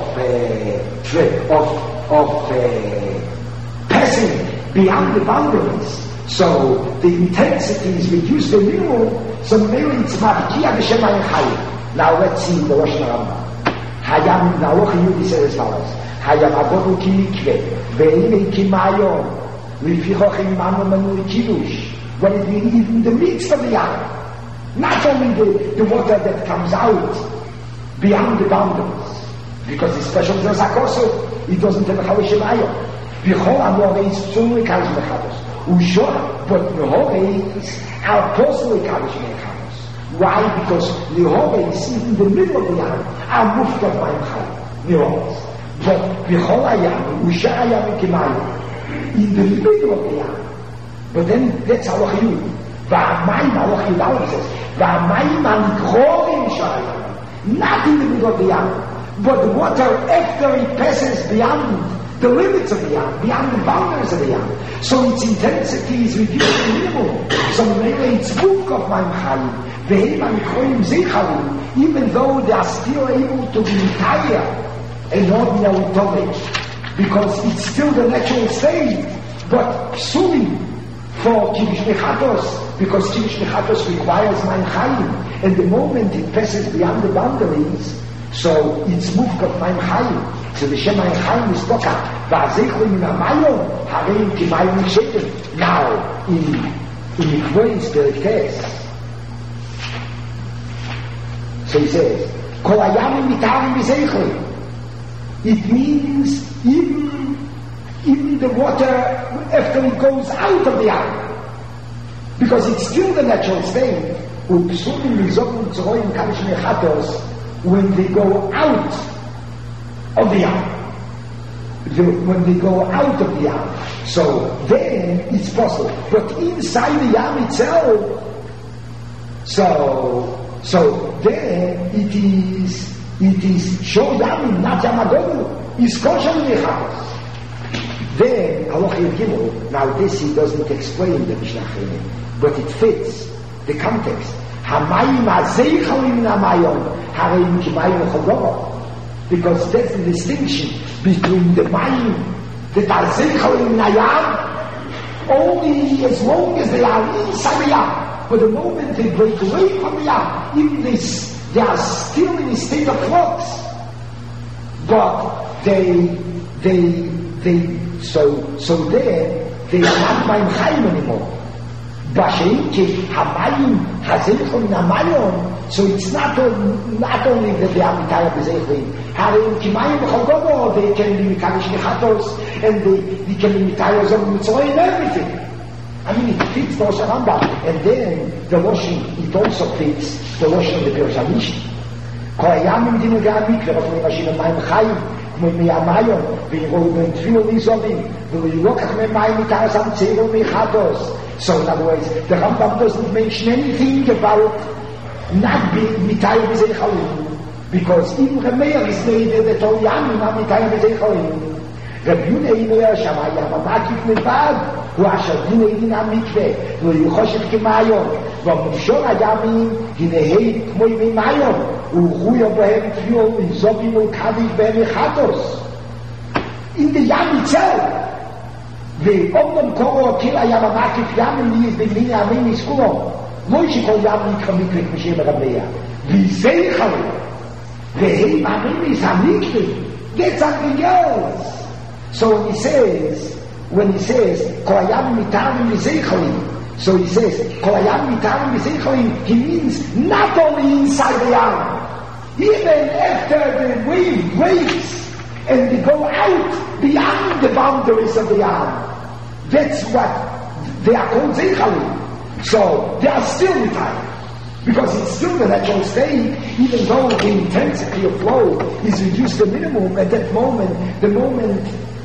uh, of of uh, passing beyond the boundaries. So the intensity is reduced to a minimum. So maybe it's Mavkiya B'Shemayim Chayim. Now let's see the Rosh Hashanah. Hayam Naoch Yudi says as follows: Hayam Agonu Ki Mikve, Ve'inei Ki Mayon, V'Fichoch Imanu Manu Kiddush. When it means even in the midst of the Yam, not only the, the water that comes out beyond the boundaries, because it's special to Zakoso, it doesn't have a Chawashimayon. V'Chol Amor is Tzul Kadosh Mechados. Ushor, but the Horeis are personally Kadosh Mechados. Why? Because the Horeis, even in the middle of the Yam, are moved of my Chayim. The Horeis. But V'Chol Ayam, Ushar Ayam Kimayon, in the middle of the Yam. But then that's how Chayim. V'Amayim, how Chayim always says, V'Amayim Amikrorim Shayim. Not in the middle of the Yam, but the water after it passes beyond the limits of the Yam, beyond the boundaries of the Yam. So its intensity is reduced to minimum. So maybe it's book of my Chayim, Ve'im Amikrorim Zeichalim, even though they are still able to be entire and ordinary knowledge, because it's still the natural state, but psulim for Kiddush Mechatos, because Kiddush Mechatos requires my Chayim, and the moment it passes beyond the boundaries, so it's moved of my Chayim. So the Shem Chayim is Toka, Va'azeichlim in Amayom, Hareim Kimayim Nishetem. Now, in in Mikvois Periktes, so he says, Kol Hayamim Mitarim V'Zeichlim. It means even even the water after it goes out of the Yam, because it's still the natural state. Upsulim Rizom Tzoroim Kadosh Mechatos, when they go out of the Yam, the, when they go out of the Yam, so then it's possible. But inside the Yam itself, so so then it is it is Shor Yamim, not Yamagogu, is kosher Mechatos. Then Halacha Gimel. Now this he doesn't explain the Mishnah Chayim, but it fits the context. Hamayim Azeichalim Namayom, Hareim Kimayim Chodoro. Because that's the distinction between the Mayim that are Zeichalim Nayam, only as long as they are inside the Yam. But the moment they break away from the Yam, even this, they are still in a state of flux. But they, they, they, so, so there, they are not Mayim Chayim anymore. B'Sheinke Hamayim Hazeichlim Namayom. So it's not, not only that they are Mitayah B'Zeichlim, Hareim Kimayim B'Chogogo, they can be Kadosh Mechatos, and they, they can be Mitayah Zom Mitzrayim, everything. I mean, it fits the Rosh Hashanah, and then the washing, it also fits the washing of the Pirush HaMishnah. Kol Hayamim Dinu G'Amikve, Rav Mimashim Mayim Chayim, Miyamayom, V'Yirohu Ben Tfilu V'Yizovim, V'Yilokach Memayim Mitayah Zom Tzeiru Mechatos. So in other words, the Rambam doesn't mention anything about not being Mitayah B'Zeichalim, because even Rameir is made that all Yamim are Mitayah B'Zeichalim. Rabbi Yehuda Inoyer Shamayim HaMakif Mevad, Hu Asher Dinei Din HaMikveh, Hu Yichoshev K'Mayom, V'Mushor HaYamim Hinehei K'moi Mimayom, Hu Chuyo Bohem Tfiyo V'Yizovim U'Kaviv Be'em Echatos. In the Yam itself, ואומנם קורו קיל הים המקיף ימים לי במיני עמים מסכורו לא שכל ים נקרא מקווה כמו שיהיה ברביה וזה חלו והם עמים is המקווה that's something else. So when he says when he says כל הים מתארים וזה חלים, so he says כל הים מתארים וזה חלים, he means not only inside the yam, even after the wave breaks and they go out beyond the boundaries of the yam. That's what they are called Zeichalim. So they are still retired. Because it's still the natural state, even though the intensity of flow is reduced to minimum at that moment, the moment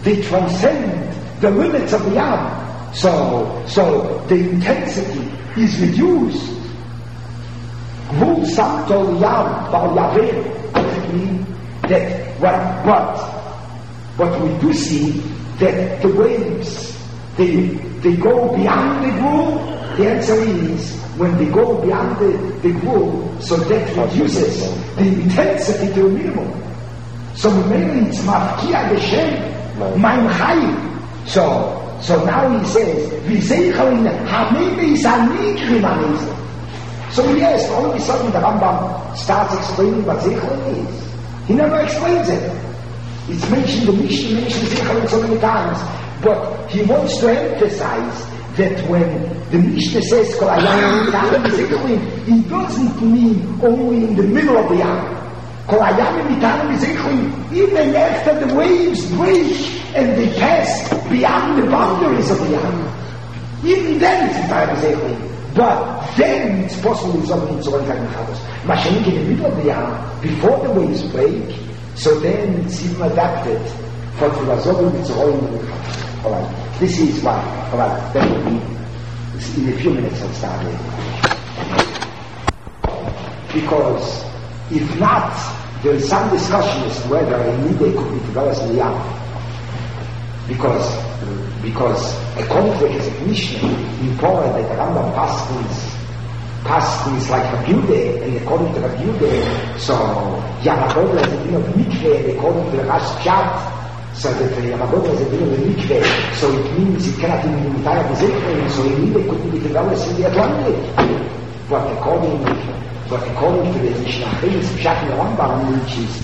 they transcend the limits of the Yam. So, so the intensity is reduced. Gvul Samto Yam Bal Yaveh. What does it mean? That what, what, what we do see, that the waves, they, they go beyond the Gvul. The answer is, when they go beyond the, the Gvul, so that reduces the intensity to a minimum. So maybe it's Mafkia Geshem, Maim Chayim. So, so now he says, V'zeichalin ha'mei z'anikrim ha'mei. So yes, all of a sudden the Rambam starts explaining what zeichalin is. He never explains it. It's mentioned, the Mishnah mentions zeichalin so many times, but he wants to emphasize that when the Mishnah says Kol hayam mitam zeichalin, he doesn't mean only in the middle of the yam. Kol hayam mitam zeichalin, even after the waves break and they pass beyond the boundaries of the yam, even then it's mitam zeichalin. But then it's possible to something so like Mechados. Mashiach in the middle of the yam, before the waves break, so then it's even adapted for Philosophy Mitzrayim and Mechados. Alright, this is why. Alright, that will be in a few minutes I'll start it. Because if not, there is some discussion as to whether a Nidei could be developed in the yam. Because Because according to his Mishnah in Torah, that the Rambam Paschins, Paschins like Rabbi Yehuda, and according to Rabbi Yehuda, so Yamagoda is a din of mikveh, and according to the Rash Pshat, so that Yamagoda is a din of the mikveh, so it means it cannot be in the entire position, so in Nidei couldn't be developed in the Atlantic. But according, but according to the Mishnah, Chayis Pshat in the Rambam, which is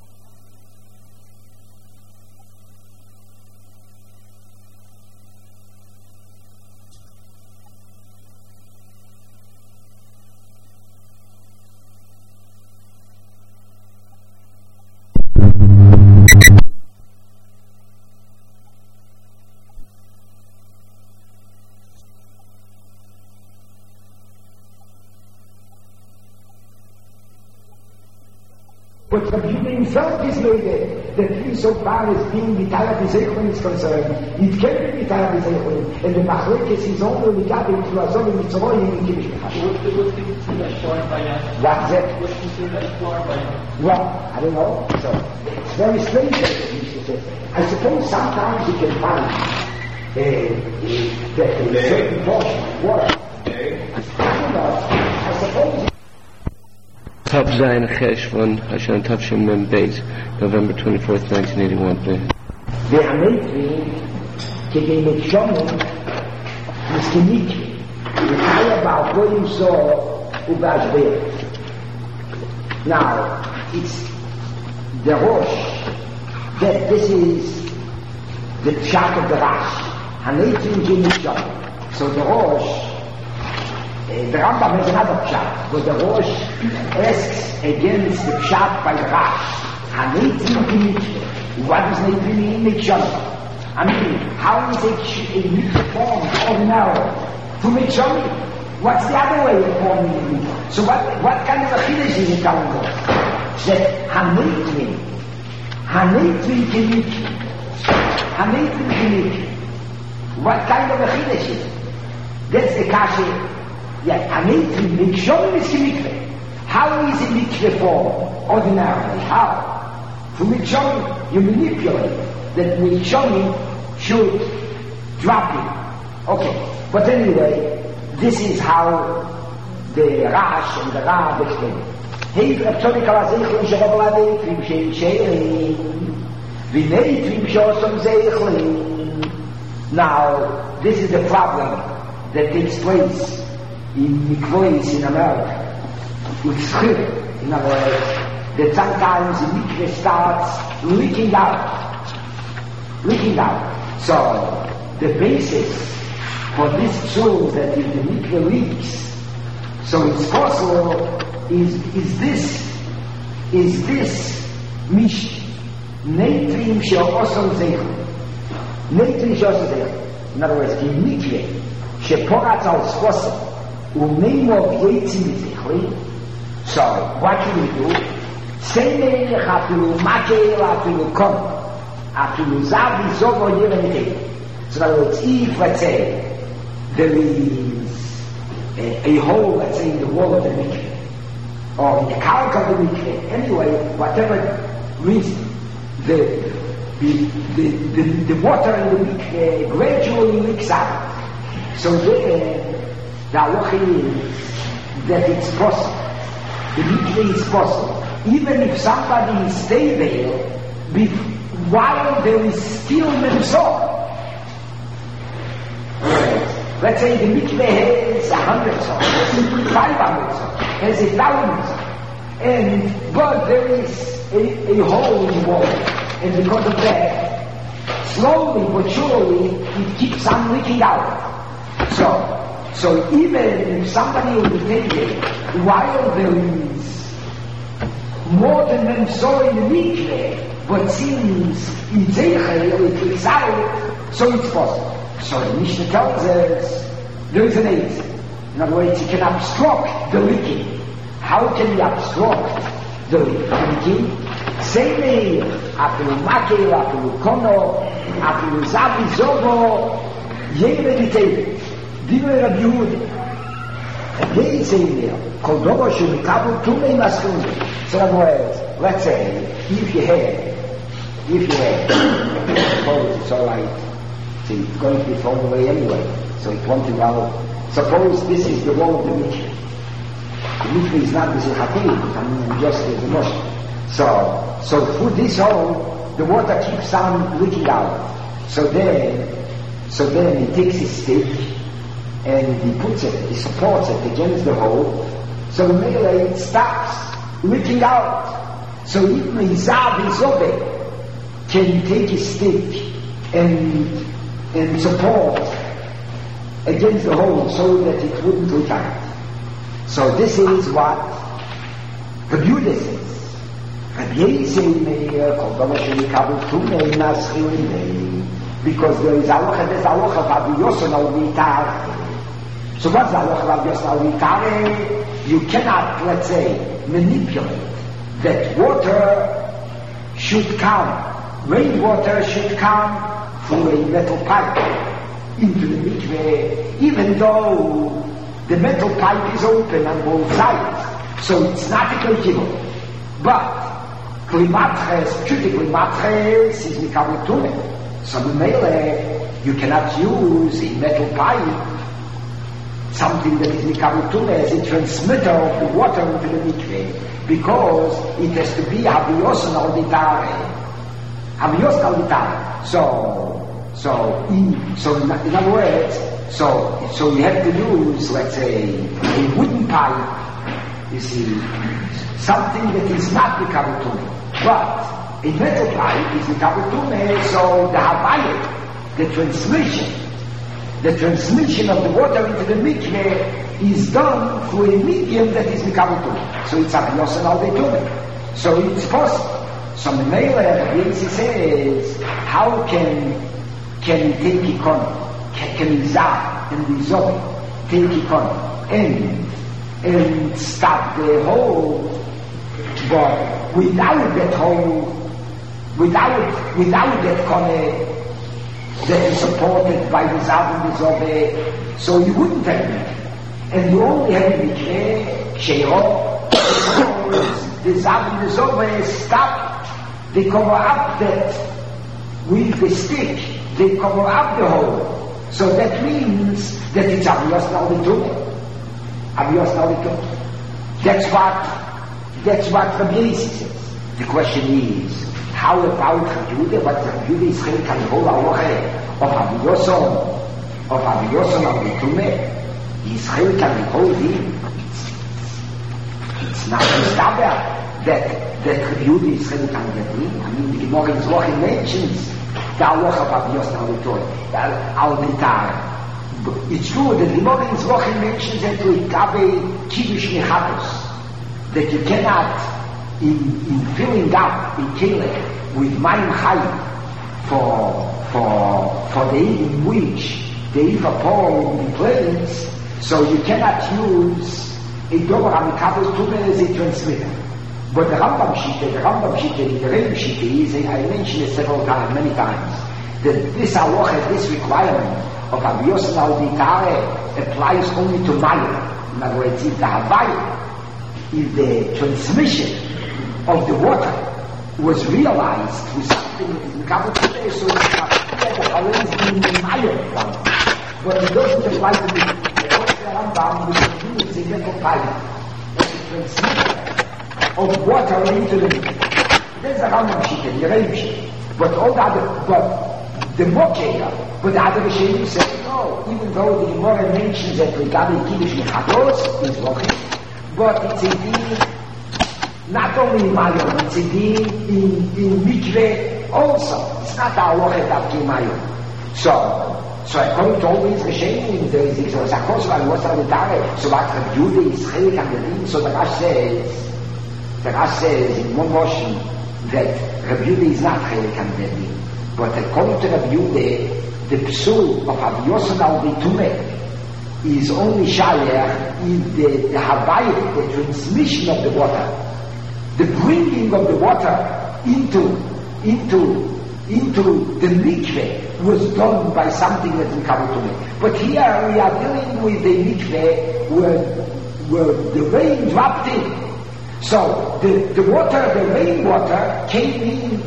But Rabbi Yehuda himself is made it, that he so far as being Vitala B'Zeichon is concerned, it can be Vitala B'Zeichon, and the Machlekes is only regarding to Azov and Mitzrayim in Kiddush B'Chashim. What's considered as Shor Bayam? What's that? What's considered as Shor Bayam? Well, I don't know. So, it's very strange that Mishnah says. I suppose sometimes you can find uh, uh, that a certain portion of water. I don't know. I suppose Tav Zayin Cheshvan Hashem Tav Shem Mem Beis, November twenty-fourth, nineteen eighty-one. והמטרים כדי לקשומן מסכניקי וחיה בעבודים זו ובהשבר. Now, it's the Rosh, that this is the Pshat of the Rash. Hanetrim Gimikshon. So the Rosh, Uh, the Rambam has another pshat, but the Rosh asks against the pshat by the Rash. Hanetrim Gimikshon. What does Hanetrim Gimikshon? I mean, how is it a mikveh formed ordinarily? To make sure, what's the other way of forming a mikveh? So what, what kind of a chiddush is it coming on? That Hanetrim, Hanetrim Gimikshon, Hanetrim Gimikshon. What kind of a chiddush is it? That's the kasha. Yeah, Hanetrim Gimikshon is mikveh. How is a mikveh formed ordinarily? How? To make sure you manipulate that Mikshoni should drop it. Okay, but anyway, this is how the Rash and the Rav explain. Hey, Rapsoni Kalazeichlim Sheroblade, Trim Shein Shein, Vinei Trim Shosam Zeichlim. Now, this is the problem that takes place in mikvahs in America, with schir, in other words, that sometimes the mikveh starts leaking out. Leaking out. So, the basis for this proves that if the mikveh leaks, so it's possible, is, is this, is this mish, neitrim she'osam zeichel. Neitrim she'osam zeichel. In other words, the mikveh, she'poratz al sfosam, u'meimov yetzim zeichel. So, what should we do? Say me, afilu makel, afilu kom. afilu zav izovo yerenite. So in other words, if, let's say, there is a, a hole, let's say, in the wall of the mikveh, or in the kalk of the mikveh, anyway, whatever reason, the, the, the, the, the water in the mikveh gradually leaks out. So there, the halacha is that it's possible. The mikveh is possible. Even if somebody stay there, be, while there is still memzor. Let's say the mikveh has a hundred zor, five hundred zor, has a thousand zor, and but there is a, a hole in the wall, and because of that, slowly but surely it keeps on leaking out. So, so even if somebody will take it, while there is more than memzor in the mikveh, but since in zeichel it leaks out, so it's possible. So the Mishnah tells us there is an aid. In other words, you can obstruct the leaking. How can you obstruct the leaking? Same afilu makel, afilu kono, afilu zav izovo, yerenite. Divrei Rabbi Yehuda. They say there, kol dovo shemikabel tumei maskun. So in other words, let's say if you have, if you have, suppose it's all right. It's going to be thrown away anyway, so it won't be out. Suppose this is the wall of the mikveh. The mikveh is not the zichatim, I mean just the motion. So, so through this hole, the water keeps on leaking out. So then, so then he takes his stick and he puts it, he supports it against the hole. So the melee it stops leaking out. So even Zav Izove can take his stick and and support against the hole so that it wouldn't leak out. So this is what Rabbi Yehuda says. Rabbi Yehuda Meir kol davar shemikabel tumei maschilei, because there is halacha, there's halacha of Rabbi Yoson al Mitar. So what's the halacha of Rabbi Yoson al Mitar? You cannot, let's say, manipulate that water should come, rainwater should come through a metal pipe into the mikveh, even though the metal pipe is open on both sides, so it's not a kilkivul. But klimatres, pshute klimatres is mikabel tumei. So the mele, you cannot use a metal pipe, something that is mikabel tumei, as a transmitter of the water into the mikveh, because it has to be haviyoson al ditare. Haviyoson al ditare. So, So, in, so in, in other words, so so you have to use, let's say, a wooden pipe, you see, something that is not mikabel tumei. But a metal pipe is mikabel tumei, so the havayah, the transmission, the transmission of the water into the mikveh is done through a medium that is mikabel tumei. So it's haviyoson al tumei. So it's possible. So the Meir says, how can Can he take economy? Can, can he zap and resolve take economy and and stop the hole? But without that hole, without without that corner that is supported by the zap and resolve, so you wouldn't have it. And you only have to be clear, the zap and resolve stop. They cover up that with the stick. They cover up the hole. So that means that it's Aviyos Nalitum. Aviyos Nalitum. That's what, that's what Rabbi Yossi says. The question is, how about Rabbi Yehuda? But Rabbi Yehuda is Chelik HaLihol HaLoche of Aviyoson, of Aviyoson Nalitum. He's Chelik HaLihol Him. It's not Mistaber that, that Rabbi Yehuda is Chelik HaLihol. I mean, the Gemara in Zohar mentions the halacha of Aviyos Nalitum, al Mitar. It's true that the Gemara in Zohar mentions that to Ikabe Kiddush Nechatos, that you cannot, in, in filling up a kele with Mayim Chayim for for for the in which the Ifa Paul will be placed, so you cannot use a Dover HaMikabel Tumeh as a transmitter. But the Rambam Shita, the Rambam Shita, the Rebbe Shita is, I mentioned it several times, many times, that this halacha, this requirement of Aviyos Nalditare applies only to Mayim. In other words, if the Havaya, if the transmission of the water was realized through something in Kabbalah today, so it's always in the Mayim one. But it doesn't apply to the Rambam, which is the Geto Payim, the transmission of water into the mikveh. There's a Rambam Shita, the Rebbe Shita. But all the other, but the Mokeh, but the other Rishonim say, no, even though the Gemara mentions that regarding Kiddush Mechados is Mokeh, but it's a deal, not only in Mayom, it's a deal in, in mikveh also. It's not our Mokeh that in Mayom. So, so according to all these Rishonim, there is a Zakos, and what's on the Tare, so what Rabbi Yehuda is Chelik and Yadin, so the Rash says, the Rash says in one motion that Rabbi Yehuda is not Chelik and Yadin. But according to Rabbi Yehuda, the psul of Aviyos Nalditare is only Shalech in the, the Havayah, the transmission of the water, the bringing of the water into, into, into the mikveh was done by something that in Kabbalah. But here we are dealing with the mikveh where, where the rain dropped in. So the, the water, the rainwater came in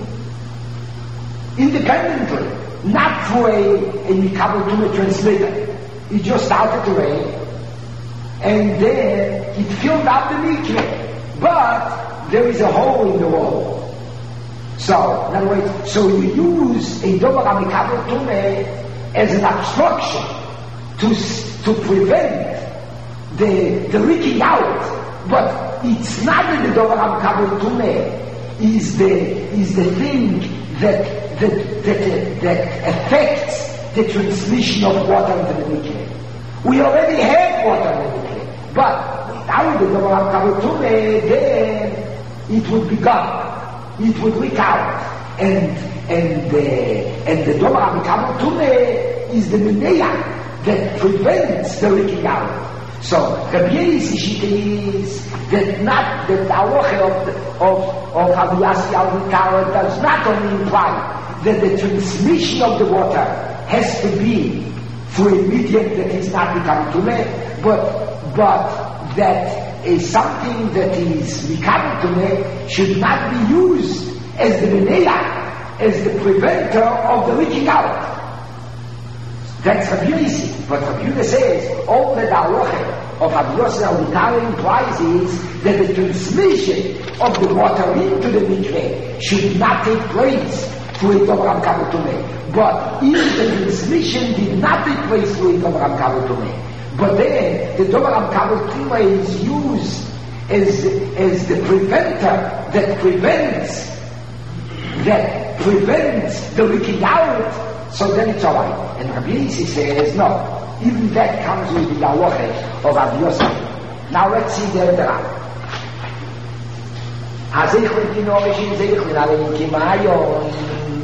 independently, not through a, a Mikabel transmitter. It just started to rain, and then it filled up the mikveh. But there is a hole in the wall. So, in other words, so you use a Dover HaMikabel Tumeh as an obstruction to, to prevent the, the leaking out. But it's not that the Dover HaMikabel Tumeh is the, is the thing that, that, that, that affects the transmission of water into the mikveh. We already have water in the mikveh, but without the Dover HaMikabel Tumeh, then it would be gone. It would leak out, and and the and the Dover HaMikabel Tumeh is the meneya that prevents the leaking out. So Rabbi Yehuda's shita is that not that the halacha of of of Aviyas Nalditare does not only imply that the transmission of the water has to be through a medium that is not Mikabel Tumeh, but but that is something that is Mikabel Tumeh should not be used as the meneya, as the preventer of the leaking out. That's Rabbi Yehuda. But Rabbi Yehuda says all that the halacha of Aviyos Nalditare implies is that the transmission of the water into the mikveh should not take place through a Dover HaMikabel Tumeh. But if the transmission did not take place through a Dover HaMikabel Tumeh, but then the Dover HaMikabel Tumeh is used as, as the preventer that prevents that prevents the leaking out, so then it's alright. And Rabbi Yehuda says, no, even that comes with the halacha of Aviyos. Now let's see the other one. Hazeichel Kinovishim Zeichel Alein Kimayon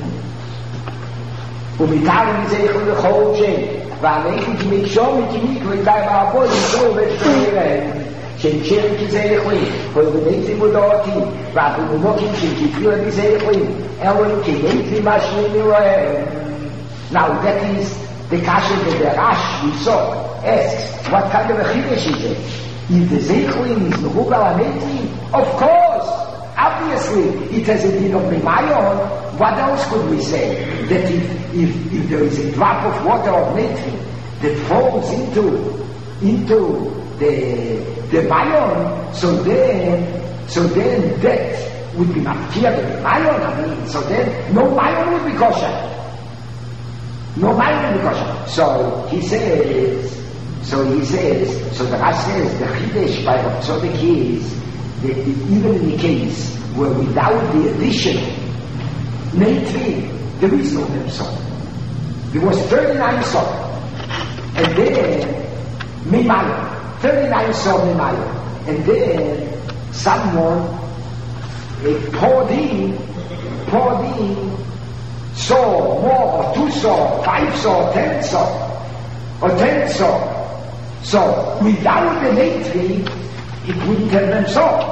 Umitar Zeichel Lechol Shem ואנחנו כמקשום וכמיקו איתי בעבוד נשאו ושתירן שנשאר כזה יכולים ובנית לימודותים והבנומוקים שכתבו לזה יכולים אלוהים כנית לי מה שנראה. Now that is the kasha that the Rash we saw asks, what kind of a chidesh is it? If the zeichlim is mehugal ametri, of course, obviously it has a din of memayon. What else could we say? That if, if, if there is a drop of water of metri that falls into into the the mayon, so then so then that would be mafkia the mayon. I mean, so then no mayon would be kosher. No mayon would be kosher. So he says. So he says. So the Rash says the chidesh by Rav Tzadok is that even in the case where without the addition metri there is no nemsor. There was thirty-nine sor, and then mimayon, thirty-nine sor mimayon, and then someone uh, poured in, poured in sor more, or two sor, five sor, ten sor, or ten sor. So without the metri, it wouldn't have nemsor.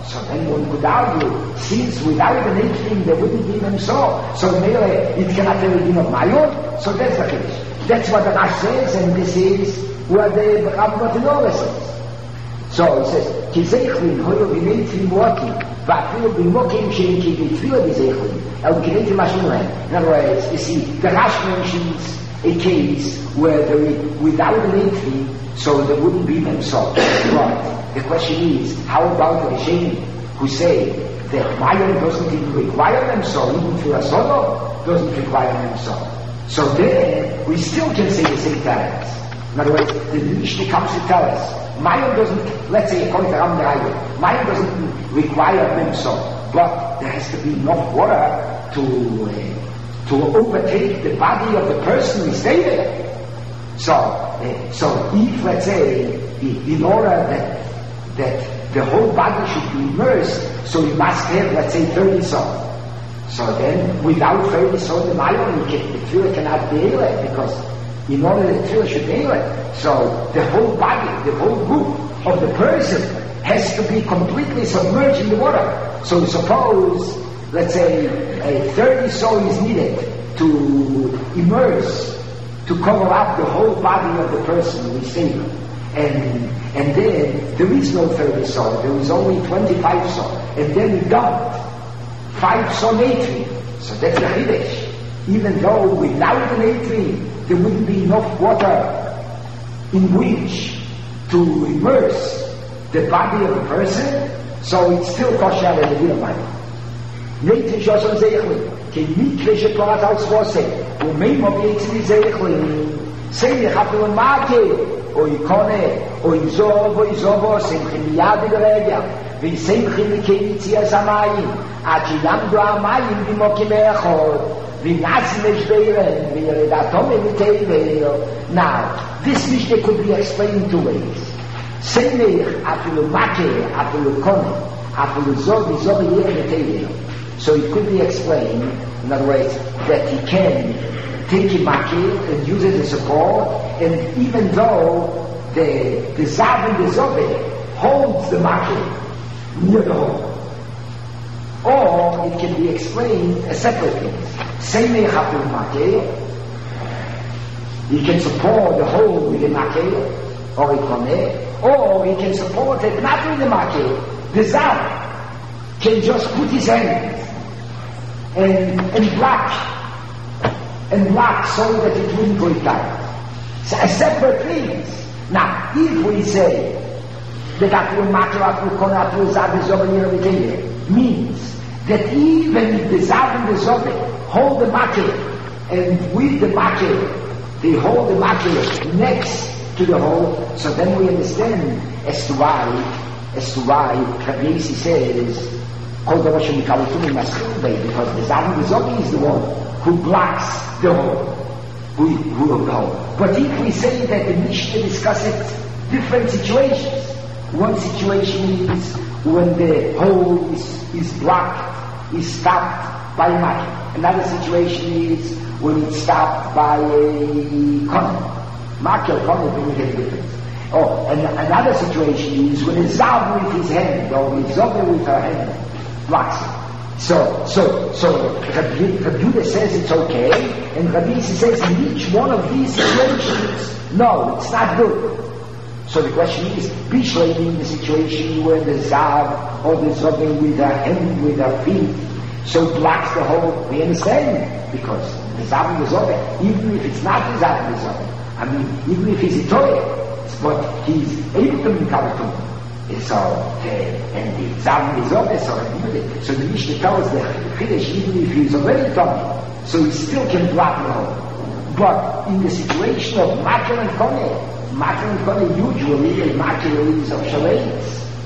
So then one could argue, since without an eighteen there wouldn't be them so, so merely it cannot really be of my own, so that's the case. That's what the Rash says, and this is what the Rabbot Noah says. So he says, Ki Zeichlin, hoyo v'neitzim mokim, v'afilu b'mokim she'en ki v'tfila b'zeichlin, el v'kineitim mashmulen. In other words, you see, the Rash mentions a case where there, without an eighteen, so there wouldn't be them so. But the question is, how about the Rishonim who say that Mayim doesn't even require them so, even for a solo doesn't require them so. So then, we still can say the same things. In other words, the Mishnah comes to tell us, Mayim doesn't, let's say according to Ram Derayu, Mayim doesn't require them so, but there has to be enough water to, uh, to overtake the body of the person who stay there. So, uh, so if, let's say, in order that that the whole body should be immersed, so you must have, let's say, thirty son. So then, without thirty son, the Mayim, the tefillah cannot be able, because in order that the tefillah should be able, so the whole body, the whole group of the person has to be completely submerged in the water. So suppose, let's say, a thirty son is needed to immerse, to cover up the whole body of the person who is saved. And and then there is no thirty son, there is only twenty-five son, and then we dumped five son eighteen. So that's the Chiddush. Even though without an eighteen there wouldn't be enough water in which to immerse the body of a person, so it's still kosher and the real money. Neitzin shoson zeichlin, ki mikve sheklorat al svose, umeim of eitzin zeichlin, say yechapu and ma'ake, או יקונה, או יזוב, או יזובו, שמחים מיד ברגע, ושמחים כיצי השמיים, עד שילמדו המים במוקים האחוד, ונעצים לשבירן, וירדתו ממתבר. Now, this Mishnah could be explained in two ways. שמח, אפילו מכה, אפילו קונה, אפילו זוב, יזוב, ירדתו ממתבר. So it could be explained, in other words, that he can take a makir and use it as support, and even though the the zav and the zobe holds the makir near the hole, or it can be explained as separate things. Same happened makir, he can support the hole with the makir, or it can, or he can support it not with the makir. The zav can just put his hand and and block. And block so that it wouldn't go down. So as separate things. Now, if we say that Atul Makir, Atul Kona, Atul Zav, Zobel, Yerabiteye, means that even if the Zav and the Zobel hold the Makir, and with the Makir, they hold the Makir next to the hole, so then we understand as to why, as to why Rabbi Yossi says, because the Zav and the Zobel is the one who blocks the hole, who, who of the hole. But if we say that the Mishnah discusses different situations, one situation is when the hole is, is blocked, is stopped by a makir. Another situation is when it's stopped by a kohen. Makir, kohen, will make a difference. Oh, and another situation is when a zav with his hand, or a zobe with her hand, blocks it. So, so, so, Rabbi Yehuda says it's okay, and Rabbi Yossi says in each one of these situations, no, it's not good. So the question is, Bishlei in the situation where the Zav or the Zobel with her hand, with her feet, so blocks the whole, we understand, because the Zav and the Zobel, even if it's not the Zav and the Zobel, I mean, even if he's a Torah, but he's able to be Kavatum. So, uh, and the Zav and the Zobel, so, so the Mishnah tells the Chiddush, even if he's already Tommy, so he still can block the hole. But in the situation of Makir and Koneh, Makir and Koneh, usually a Makir is of Shalais.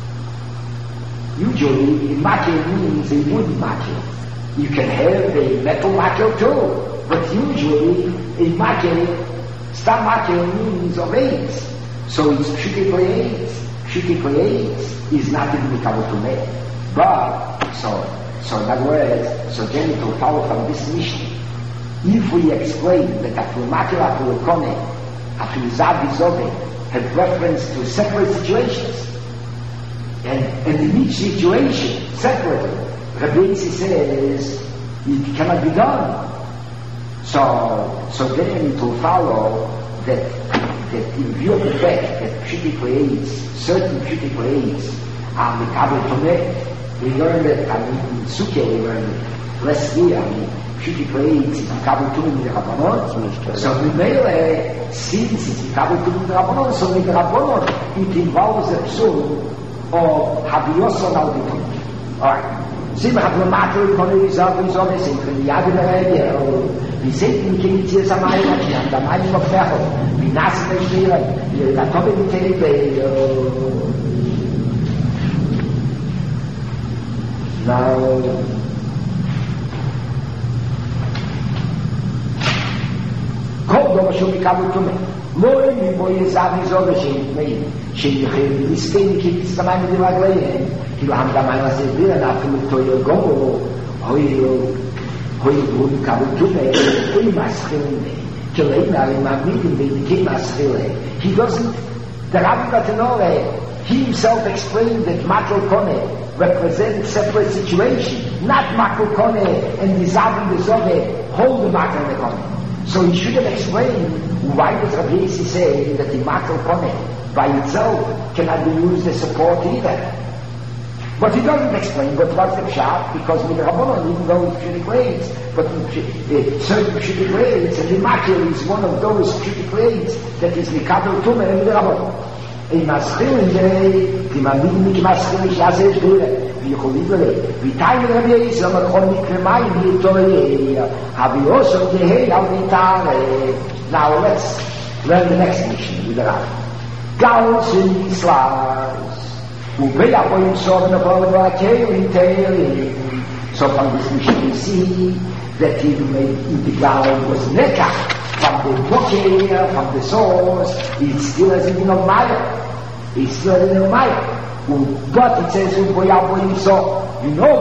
Usually, a Makir means a wooden Makir. You can have a metal Makir too, but usually a Makir, Stam Makir means of AIDS. So it's Pshuti Playades. Pshuti Playades is not even the Kavatumeh. But, so, so in other words, so then it will follow from this Mishnah. If we explain that Atul Makir, Atul Koneh, Atul Zav, Zobel have reference to separate situations, And, and in each situation, separately, Rabbi Yossi says, it cannot be done. So, so then it will follow that, that in view of the fact that Pshiti creates, certain Pshiti creates, are the Kabbalah Tomeh. We learned that, I mean, in Sukkah we learned last year, I mean, Pshiti creates, it's the Kabbalah Tomeh in the Rabbanon. So the Mele, since it's the Kabbalah Tomeh in the Rabbanon, so in the Rabbanon, it involves the psul of Habiyoson al-Bitum. Alright. Sie haben eine Mathe, können ich sagen, so ein bisschen, wenn die Jahre der wir sind in Kinizia Samaya, wir haben da mal noch Ferro, wie nass ist der Schwere, wir haben da Tobe mit Telebe, now, כל דבר שהוא מקבל תומה. לא אם בו יזב יזוג שיחל מסכים כי תסתמיים בדיוק רגליהם, כאילו המדמיים הזה בירה נפלו תויר גומו, הוי הוא מקבל תומה, הוא מסכים, כאילו אם הרי מעמידים בידיקים מסכים, he doesn't, the Rabbi Batanore, he himself explained that Makro Kone represents separate situation, not Makro Kone and the Zav and the Zoge hold the Makro Kone. So he should have explained why does Rabbi Yossi say that the Makro Kone by itself cannot be used as support either. But he doesn't explain but what's the pshat, because with the Rabbanon, even though it's Pshitic grades, but uh, certain Pshitic grades, and the Makro is one of those Pshitic grades that is the Kabbalah Tumah and the Rabbanon. A maschil in the, the Mamid Mik Maschil is as is good. We time in Rabbi Yossi, but on the Kremai, the Torah, have you also the hay of the Tare. Now let's learn the next mission with the Rabbi. Gauls in Islas, who pay up on himself in the Baba tailing, tailing. So from this mission we see that he made the Gaul was Nekah. From the book area, from the source, it's still as in the Maya. It's still in the Maya. But it says, you know,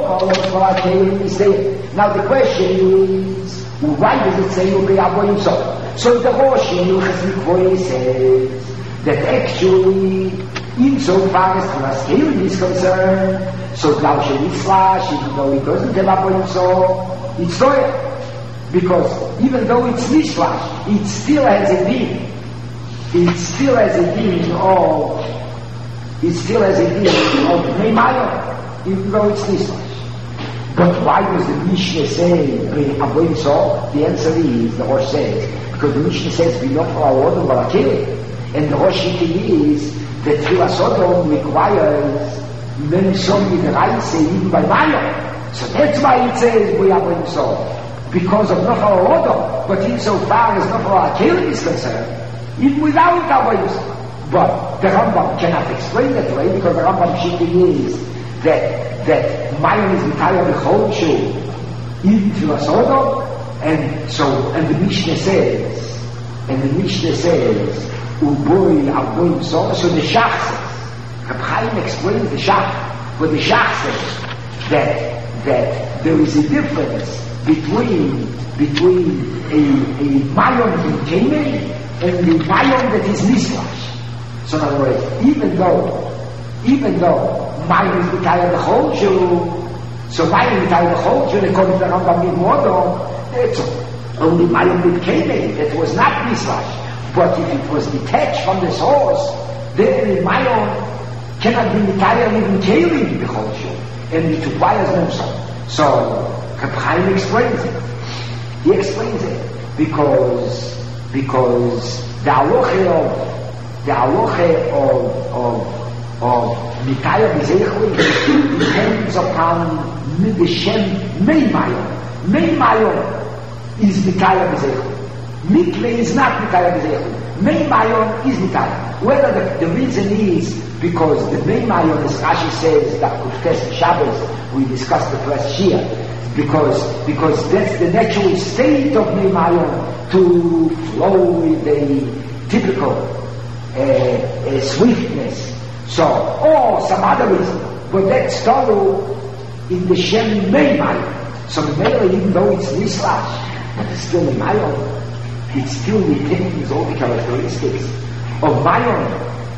now the question is, why does it say so? The Rosh says that actually, insofar as Maskelim is concerned, so Glaushel Islash, even though it doesn't have Aboyim, it's Torah. Because even though it's Nishlash, it still has a din. It still has a din of, it still has a din of Neimayon, even though it's Nishlash. But why does the Mishnah say, Aboim so? The answer is, the Rosh says, because the Mishnah says, we not for our order, but and the Rosh is that Tfilas Sodom requires many some in the right say, even by Mayon. So that's why it says, we Aboim so. Because of not our order, but insofar as not our Kelim is concerned, even without our use. But the Rambam cannot explain that way, because the Rambam shitting is that that Mayon is Mikaya B'chol even Tfilas Sodom, and so, and the Mishnah says, and the Mishnah says, Uboy Aboim So, so the Shach says, Reb Chaim explains the Shach, but the Shach says that, that there is a difference between between a, a Mayon in Kemei and the Mayon that is Nishlash. So in other words, even though even though Mayon is Mikaya the whole Jew, so Mayon is Mikaya the whole Jew, according to the Rambam Yimodo, it's only Mayon with Kemei that was not Nishlash. But if it was detached from the source, then the Mayon cannot be Mikaya even Kemei the whole Jew, and it requires no soul. So Reb Chaim explains it. He explains it because because the halacha of the halacha of of of Mikaya B'Zeichli depends upon the Shem Meimayon. Meimayon is Mikaya B'Zeichli. Mikve is not Mikaya B'Zeichli. Meimayon is Mikaya. Whether the, the reason is because the Meimayon, as Rashi says, that Kuftes Shabbos, we discussed the first Shia. Because, because that's the natural state of Neimayon to flow with a typical uh, uh, swiftness. So, or some other reason. But that's total in the Shem Neimayon. So Neimayon, even though it's Nislash, but it's still Neimayon, it still retains all the characteristics of Mayon.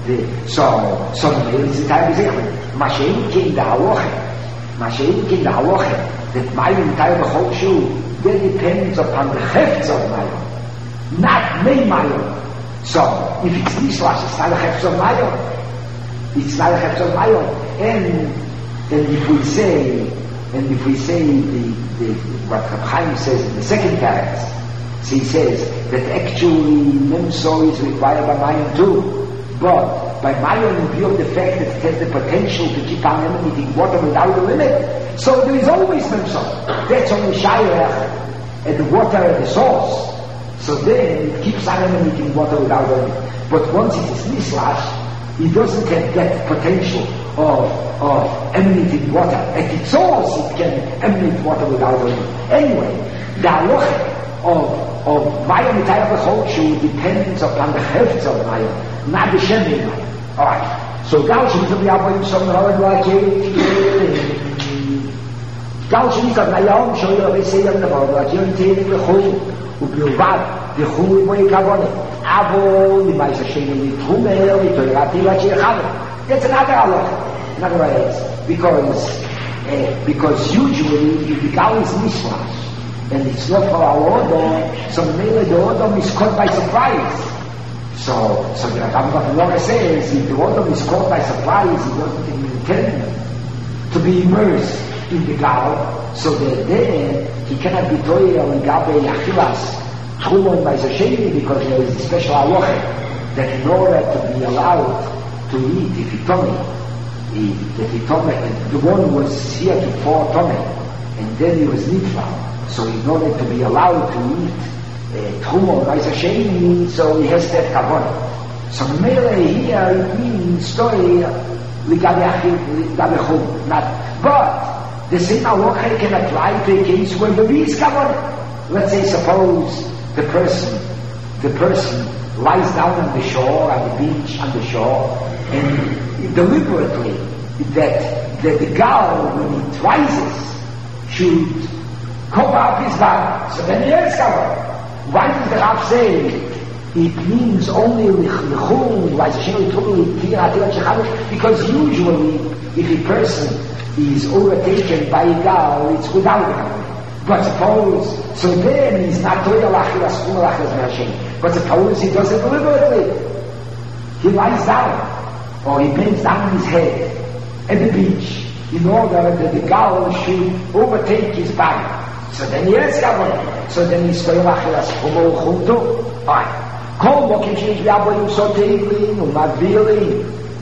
The, so, so the is the type of thing. Mashiach in the halacha, Mashiach in the halacha, that Mayim type of Chokshu, that depends upon the hefts of Mayim, not me Mayim. So, if it's Nislash, it's not a hefts of Mayim. It's not a hefts of Mayim. And then if we say, and if we say the, the what Reb Chaim says in the second text, so he says that actually Memso is required by Mayim too. But by Mayim, in view of the fact that it has the potential to keep on emanating water without a limit, so there is always Memso. That's only Shayrech at the water at the source. So then it keeps on emanating water without a limit. But once it is Nislash, it doesn't have that potential of, of emanating water. At its source, it can emanate water without a limit. Anyway, the halacha of, of Mayim Mitayach B'Chokshu depends upon the hefts of Mayim, not the Shemei Mayim. Alright, so Gal Shemit of Yahweh Yisrael Nahad V'Akeh Gal Shemit of Nayom Shoyer V'Seyam Nahad V'Akeh V'Tei V'Chol U'Bilvad V'Chol V'Yei Kavone Avo L'Mais Hashem L'Trumer L'Toyrati V'Akeh Chaveh. That's another halacha. In other words, because uh, because usually if the Gal is Mishmash and it's not for our order, so maybe the order is caught by surprise. So, so the Rambam says, if the order is caught by surprise, he doesn't intend to be immersed in the Gal, so that then he cannot be toyel and gabe yachilas, trumon by Zasheni, because there is a special halacha that in order to be allowed to eat, if he told me, that he told me, the one was here to pour tummy, and then he was nitva. So in order to be allowed to eat Trumon by Zasheni, so he has that kavod. So Mele here it means story not. But the same halacha can apply to a case where there is kavod. Let's say suppose the person, the person lies down on the shore, on the beach, on the shore, and deliberately that, that the gal, when he rises, should cover up his body. So then he has cover. Why does the Rav say it means only l'chum, because usually if a person is overtaken by a gal, it's without cover. But suppose, so then he's not doing a lachilas, but suppose he does it deliberately. He lies down, or he bends down his head at the beach in order that the gal should overtake his body. So then he has covered. So then he's doing a lachilas, alright. Kol mokim sheish v'aboyim soteivlin u'madvilin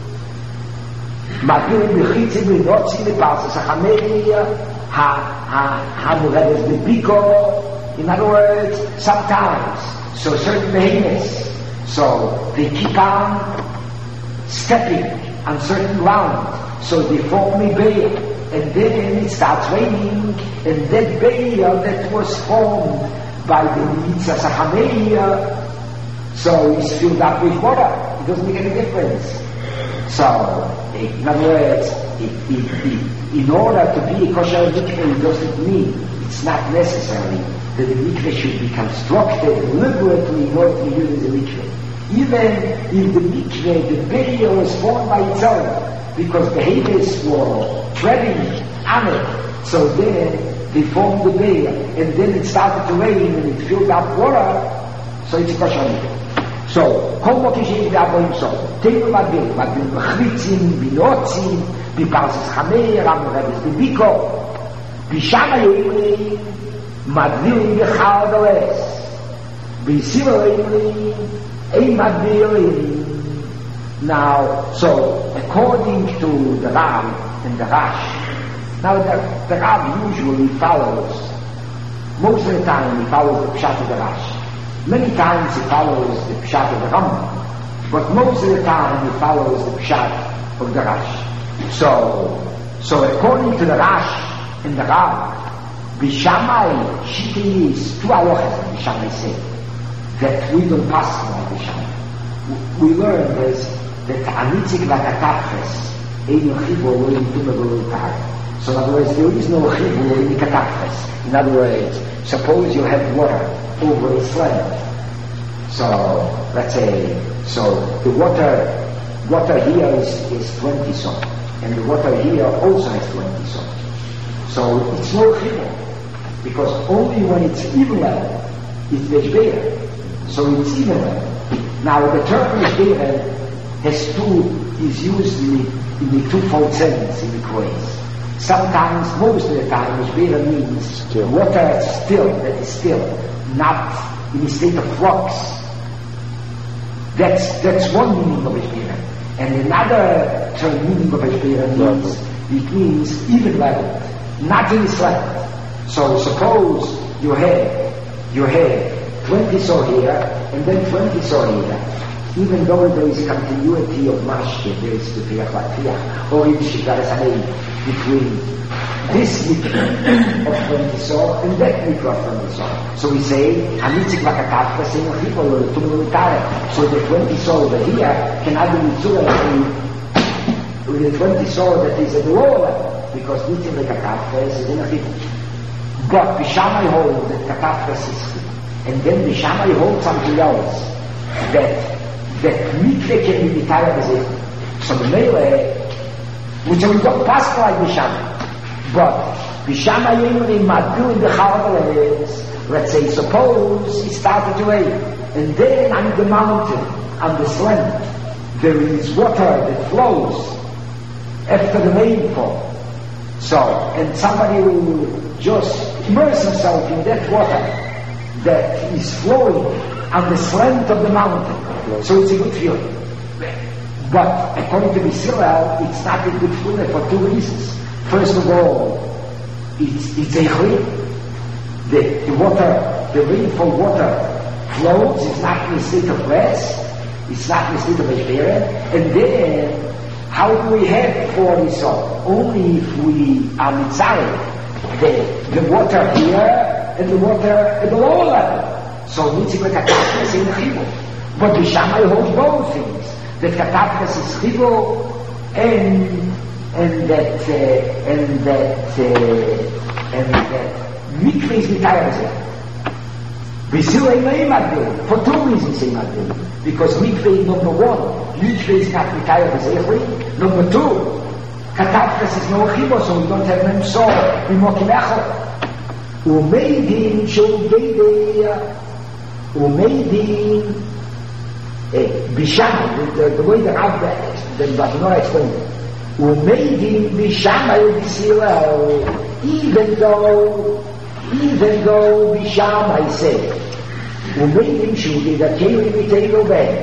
madvilin b'chitzim v'notzim v'parsas ha'chameria ha-ha-ha-muredes b'biko. In other words, sometimes, so certain behemoths, so they keep on stepping on certain ground, so they form a bear, and then it starts raining, and that bear that was formed by the Yitzhak Hameya, so it's filled up with water. It doesn't make any difference. So, in other words, it, it, it, in order to be a kosher mikveh, it doesn't mean, it's not necessary that the mikveh should be constructed deliberately in order to use as a mikveh. Even if the mikveh, the barrier was formed by itself, because the haters were treading on it, so then they formed the barrier, and then it started to rain and it filled up water, so it's a kosher mikveh. So, kol mokim sheish v'aboyim so, teilu madbil, madbil b'chritzim, b'notzim, b'parsis chameir, amuredes b'biko, b'shama yeimli, madbilim b'chal doles, b'yisima yeimli, ein madbilim. Now, so, according to the Rav and the Rash, now the, the Rav usually follows, most of the time he follows the Pshat of the Rash. Many times he follows the Pshat of the Rambam, but most of the time he follows the Pshat of the Rash. So, so according to the Rash and the Rav, B'Shamai, Shiti is two halachas, B'Shamai say, that we don't pass on B'Shamai. We learn this, that Anitzik v'Katafres, Ein Yochibor lo Yintum v'Lotar. So in other words, there is no Chibur in the Katafres. In other words, suppose you have water over a slab. So, let's say, so the water water here is, is twenty so, and the water here also has twenty so. So it's no chibur, because only when it's even level, it's meshbe'er. So it's even level. Now the term meshbe'er has two, is used in the, in the twofold sense in the Krois. Sometimes, most of the time, meshbe'er means still. Water still, that is still, not in a state of flux. That's that's one meaning of meshbe'er. And another term meaning of meshbe'er means it means even level, not in its level. So suppose you have you have twenty so here and then twenty so here. Even though there is continuity of mashke, there is the fiach latfiach, or in shikaras hanei, between this mikvah of twenty so and that mikvah of twenty so. So we say, Hamitzik vakatavka saying people to military. So the twenty so over here cannot be mitzvah with the twenty so that is at the lower level, because Mitzik vakatavka is in a people. But Bishamai holds that katavka is, and then Bishamai holds something else, that that mikveh can be mitayah as it. So the melee, which we don't pass like Bishamai. But Bishamai only might do in the Chalav, let's say, suppose it started to rain, and then on the mountain, on the slant, there is water that flows after the rainfall. So, and somebody will just immerse himself in that water that is flowing on the slant of the mountain. So it's a good feeling. But according to Yisrael, it's not a good feeling for two reasons. First of all, it's it's a clear. The, the water, the rainfall water flows, it's not in a state of rest, it's not in a state of meshbe'er. And then, how do we have for this all? Only if we are mitzayeh, the, the water here and the water at the lower level. So Mitzik v'katavkas in the chibur. But the Shammai holds both things. That katavkas is chibur and and that uh, and that uh, and that mikveh is mitayah. Brazil ain't magdil for two reasons. Ain't magdil because mikveh is number one. Mikveh is not mitayah b'zechri. Number two, katavkas is no chibur, so we don't have them so b'mokilecho. Umeidin shulgeidei umeidin b'shamai. The way the Rav the Barnora explained it. Umeidin b'shamai b'Yisrael, even though, even though b'shamai said, umeidin shulgeidei that came in Mitaylo Ben.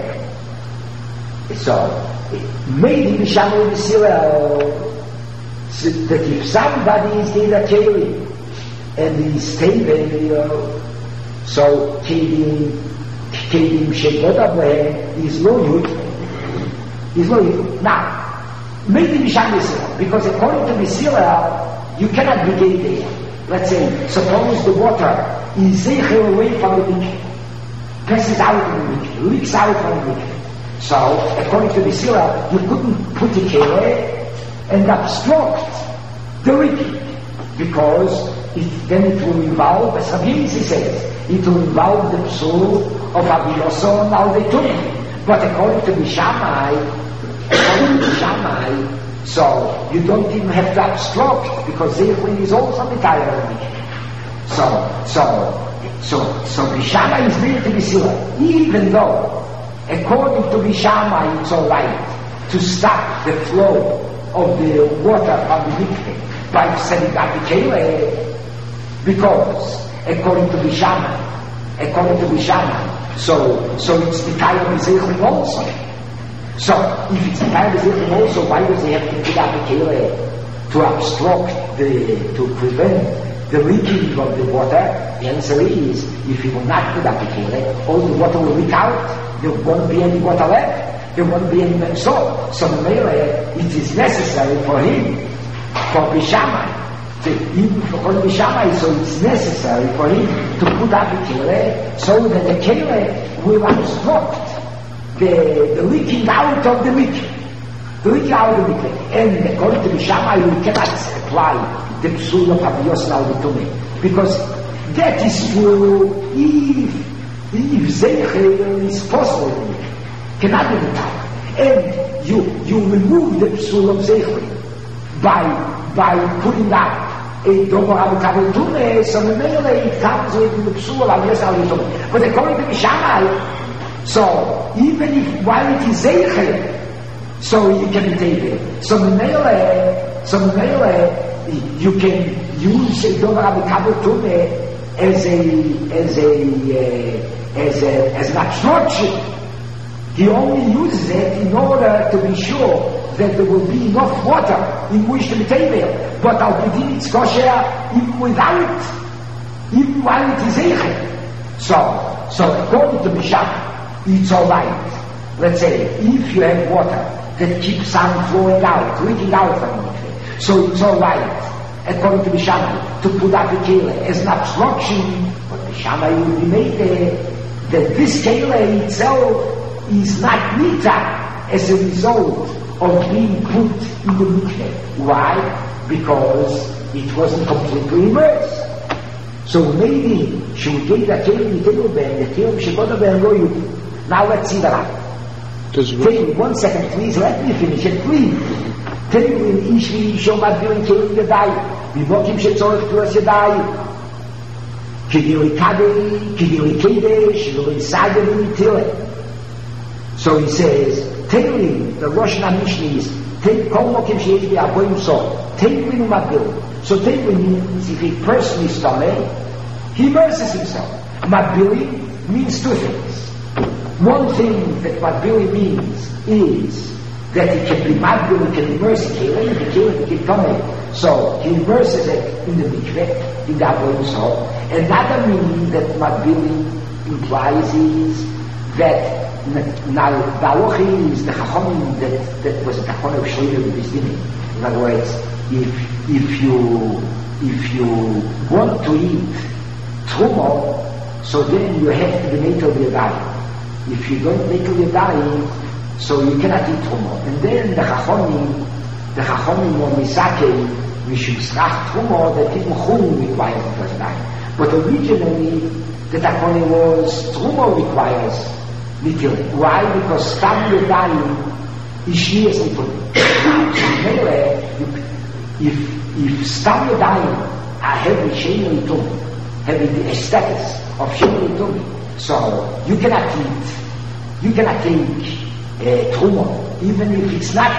So, umeidin b'shamai b'Yisrael, that if somebody is in a keli and he's stable, so kedim kedim shegoda bohem is no yud, is no yud. Now, maybe Misham Yisrael, because according to Yisrael, you cannot be gay there. Let's say, suppose the water is zeicher away from the mikveh, passes out of the mikveh, leaks out from the mikveh. So, according to Yisrael, you couldn't put a keli and obstruct the leaking, because it, then it will involve, as Rabbi says, it will involve the psul of Abiyoso and Aldetum. But according to Bishamai, according to Bishamai, so you don't even have to obstruct, because Zechrin is also the tire of the So, so, so, so Bishamai is made to be sealed, even though, according to Bishamai, it's all right to stop the flow of the water from the mikveh by setting up the keli, because according to Bishamai, according to Bishamai, so so it's the time of Zechrim also. So if it's the time of Zechrim also, why does he have to put up the keli to obstruct the, to prevent the leaking of the water? The answer is, if he will not put up the keli, all the water will leak out. There won't be any water left. There won't be any so. So the it is necessary for him, for Bishamai, even for Bishamai, so it's necessary for him to put up the keli, so that the keli will obstruct the, the leaking out of the mikveh. The leaking out of the mikveh. And according to Bishamai, we cannot apply the psul of Abiyos now the Tumei, because that is true if if Zeichel is possible, cannot be the time. And you you remove the psul of Zeichel by by putting up a dober avokado tume, so the mele it comes with the psul of yes al tume. But according to Shammai, so even if while it is Zeichel, so you can take it. So the mele, so the mele, you can use a dober avokado tume as a as a uh, as a as an abstraction. He only uses it in order to be sure that there will be enough water in which to be taken. But al pidin it's kosher even without, even while it is eichel. So, so according to Mishah, it's all right. Let's say if you have water that keeps on flowing out, leaking out from it, so it's all right, according to Mishah, to put up a kele as an obstruction. But Mishah will be made there that this kele itself is not nita as a result of being put in the mikveh. Why? Because it wasn't completely immersed. So maybe she would get that kelim yitenu ben, the kelim shebona ben lo yudu. Now let's see that. Take me one second, please. Let me finish it, please. Tell me in Ishvi Shomad Birin Kelim Yadai, Bimokim Shetzorech Turas Yadai, Kidili Kadei, Kidili Kedesh, Kidili Sadeh Mitile. So he says, Teilim, the Rosh Hashanah is, Kol Mokim Sheish B'Aboim So, Teilim U'Madbil. So Teilim means if a person is Tameh, he immerses himself. Madbili means two things. One thing that Madbili means is that he can be Madbil, he can immerse it, Kelim, the Kelim, he can Tameh. So he immerses it in the mikveh, in the Aboim So. Another meaning that Madbili implies is that now, the halacha is the chachomim that, that was the chachon of Shlomo Bezdini. In other words, if if you if you want to eat truma, so then you have to be made of your diet. If you don't make of your diet, so you cannot eat truma. And then the chachomim, the chachomim or misake, mishum srach truma, that even chum requires it as diet. But originally, the chachomim was truma requires. Why? Because Stam Yadayim is Shnias Nipunim. If if Stam Yadayim are heavy Sheni Nipunim, having the aesthetics of Sheni Nipunim, so you cannot eat, you cannot take uh, Truma, even if it's not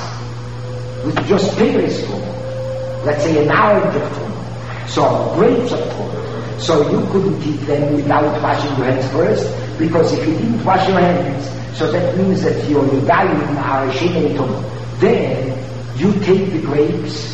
pass, with just Peres Truma, let's say an orange of Truma, so grapes of Truma, so you couldn't eat them without washing your hands first. Because if you didn't wash your hands, so that means that your yadayim are sheni tumah. Then you take the grapes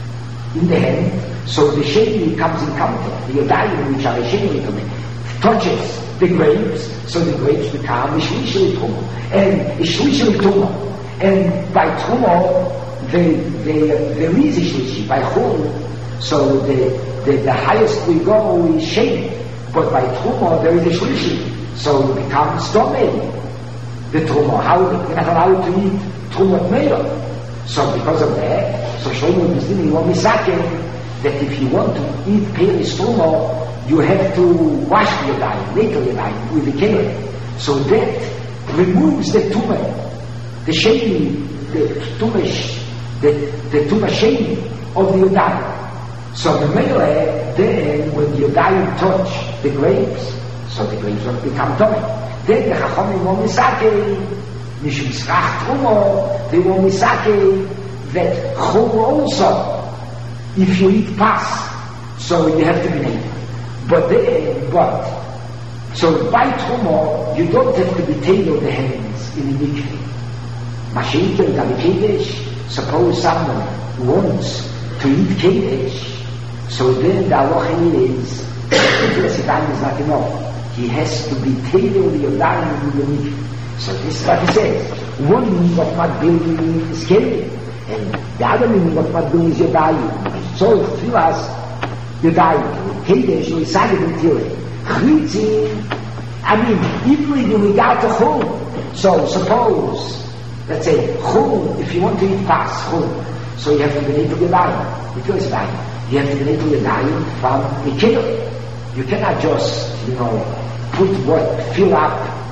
in the hand, so the sheni comes in contact. The yadayim, which are sheni tumah, touches the grapes, so the grapes become shlishi tumah and shlishi tumah. And by tumah, the the there is a shlishi by chul. So the, the the highest we go is sheni, but by tumah there is a shlishi. So it becomes stomach, the truma. How you're not allowed to eat truma meal. So because of that, so Shlomo Bezdini will be saying that if you want to eat peris truma, you have to wash your diet, make your diet with the kelim. So that removes the tumah, the sheni, the tumah, the the tumah sheni of the yadayim. So the meal, then when the yadayim touch the grapes, so the grapes will become tummy. Then the Chachomim will misake, mishum srach trumo, they will misake that chum also, if you eat pas, so you have to be naked. But then, but, so by trumo, you don't have to be taking the hands in the mikveh. Mashiach and Kedesh, suppose someone wants to eat Kedesh, so then the halacha is, the time is not enough. He has to be tailed the yadayim in the mikveh. So this is what he says. One meaning of Madbil is kelim, and the other meaning of Madbil is yadayim. So if you ask yadayim, kedesh, you say it until chlitzin. I mean, even in regard to chum. So suppose, let's say chum. If you want to eat pas chum, so you have to be able to yadayim. It was yadayim. You have to be able to yadayim from the kelim. You cannot just, you know, put what, fill up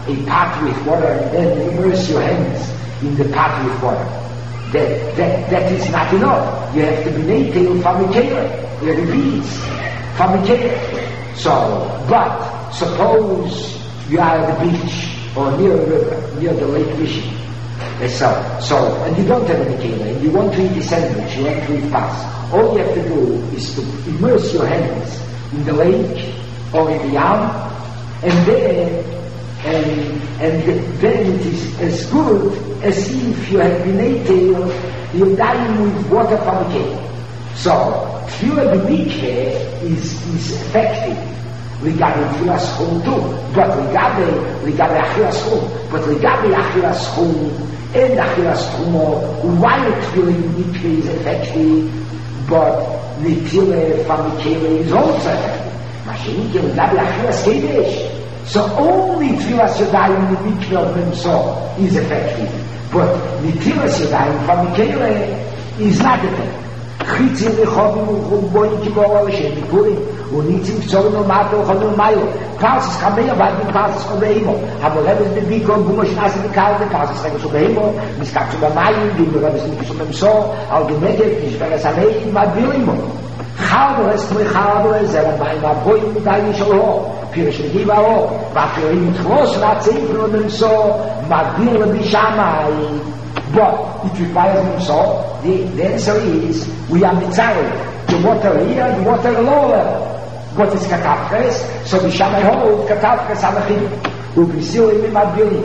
a pot with water and then immerse your hands in the pot with water. That, that, that is not enough. You have to be native from a kera. It repeats from a kera. So, but suppose you are at the beach or near a river, near the Lake Michigan. So, so, and you don't have any kera, and you want to eat a sandwich, you want to eat pas. All you have to do is to immerse your hands in the lake or in the yam, and then, and, and then it is as good as if you had been native, you're dying with water from the kera. So, tefillah b'mikveh is, is effective. Regarding achilas chum too, but regarding regarding achilas chum, but regarding achilas chum and achilas chumo, while tefillah mikveh is effective, but netilah from the kera is also effective. Mashiach regarding achilas kedesh, so only tefillah yadayim in the mikveh of Memso is effective, but netilah yadayim from the kera is not effective. Chitzim lechovim u'chumboim kibor Hashem mikurim u'nitzim k'tzorim u'mato u'chodim u'mayo Parsis kameya v'adim parsis kobeimo Hamoleves b'biko b'umosh nasi b'kal v'parsis regos u'beimo Miskak u'bamayim v'imreves nikis u'memso Al g'meget nishberes ameim v'advilimo Chalveres k'mechalveres zera mayim v'aboyim v'dayin shalho Pirish v'givao v'afirim t'chlos v'atzim v'memso Magdir v'bishamai. But it requires them so. The, the answer is we are mitzvah. The water here, the water lower. What is katafres? So we shall hold katafres alachim. Ubisil im advilim.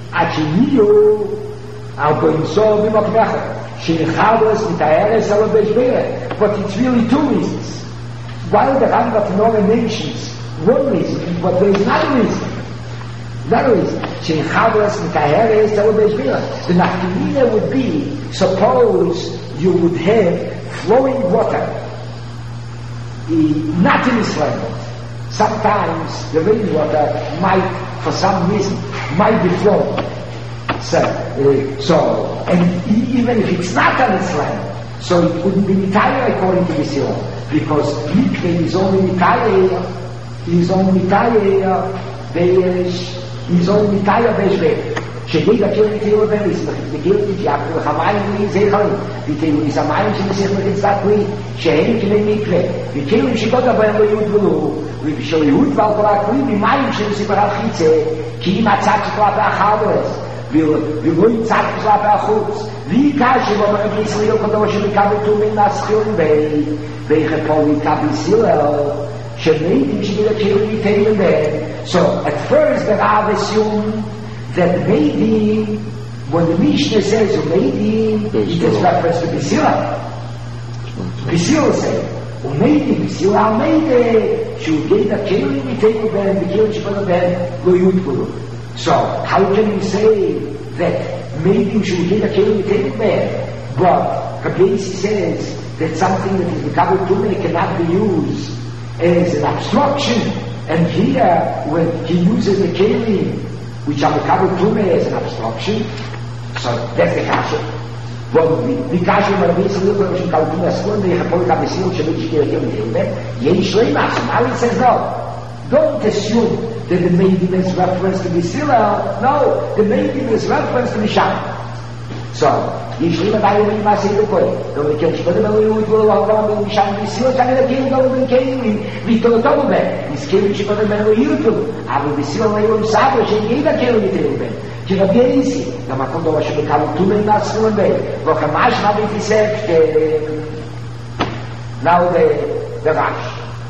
Achimiyu al boimso b'mokvecha. Shenichados mitaeres al beshbere. But it's really two reasons. While the Rambam Torah mentions one reason, but there is another reason. Another reason. Shenichados mitaeres al beshbere. The nafkamina would be, suppose you would have flowing water, not in this land. Sometimes the rainwater might, for some reason, might be flowing. So, uh, so, and even if it's not on this land, so it wouldn't be mitayah according to this law, because mikveh is only mitayah, is only mitayah, beish, is only mitayah beish. שגיל הכיר נתירו במיסמך, וגיל נתיאפו לחמיים ולזיכרים, ותראו נזמיים שנסיך מחצת פרי, שהם כלי מקווה, וכאילו שכל דבר לא יודבלו, ובשל יהוד ועל כל הכלי, במים שנסיך ברב חיצה, כי אם הצד שכלפי החברס, ולא יצד כלפי החוץ, ויקש שבו מרבי ישראל קדוש שמקבל תומים מהסחירים בי, ויחפול יקבל סילל, שמיידים שגיל הכיר נתירו בהם. So, at first the Rav assumed that maybe when the Mishnah says maybe it is reference to Bisila. Bisila said, or maybe Bisila al maybe she gave the Keli Mitegu Ben, the Keli Shpana Ben, Lo Yudkulu. So, how can you say that maybe she gave the Keli Mitegu Ben? But Kabesi says that something that is Mikabel Tumeh cannot be used as an obstruction. And here, when he uses the Keli, which are Mikabel Tumeh as an obstruction, so that's the kasha. Well, the kasha of Rabbi Yisrael, which Mikabel Tumeh is going to be a Hapol Kabesiyot, Shabbat Shikir Hakim Yehudeh, Yesh Leimas. Now it says no. Don't assume that the maiden is reference to Bisila. No, the maiden is reference to Misham. So, Yesh Leimas Ayim Yimas Yehudeh, don't be killed. Shpad Melo Yehudeh, Allaham Misham Bisila, Tanei Lakim, Golden Kelim, Vitol Tobeh, is Kelim Shpad Melo Yehudeh, אבל בסיום היום סבא שיגיד הכאילו מתאילו בן כי רבי איסי למקום דובר שבקלו תומן נעשו לבן וכמש נביא תיסף now the the Rash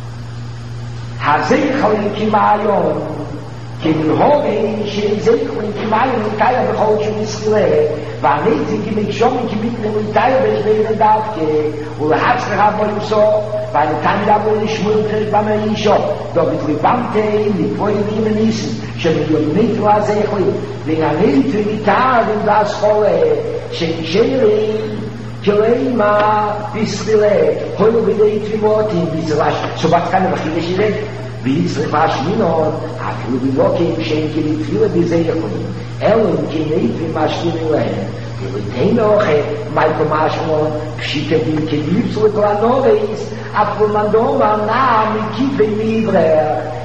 הזיכלין כמעיון כמלהורים שזיכלין כמעיון נתאיה בכל שהוא מסכילה והנזים כמקשומים כמתנם נתאיה בשביל דווקא ולהצלח בו למסור והנתן לבוא לשמור חלק במאישו דוד לבנתי לפוי לימניסן שמיליונית לא הזיכלין ונענית וניתר ונדס חולה שנשארים כלימה בסבילה הולו בידי תרימותים בזרש סובת כאן ובחילה שלם ויצריך השמינון אפילו בלוקים שהם כלתפילה בזיכלין אלו כנית ומשלים להם ולתן אוכל מייקו משמון פשיטבים כליפסו את לנורס אפילו מנדומה נע מקיפי מיברר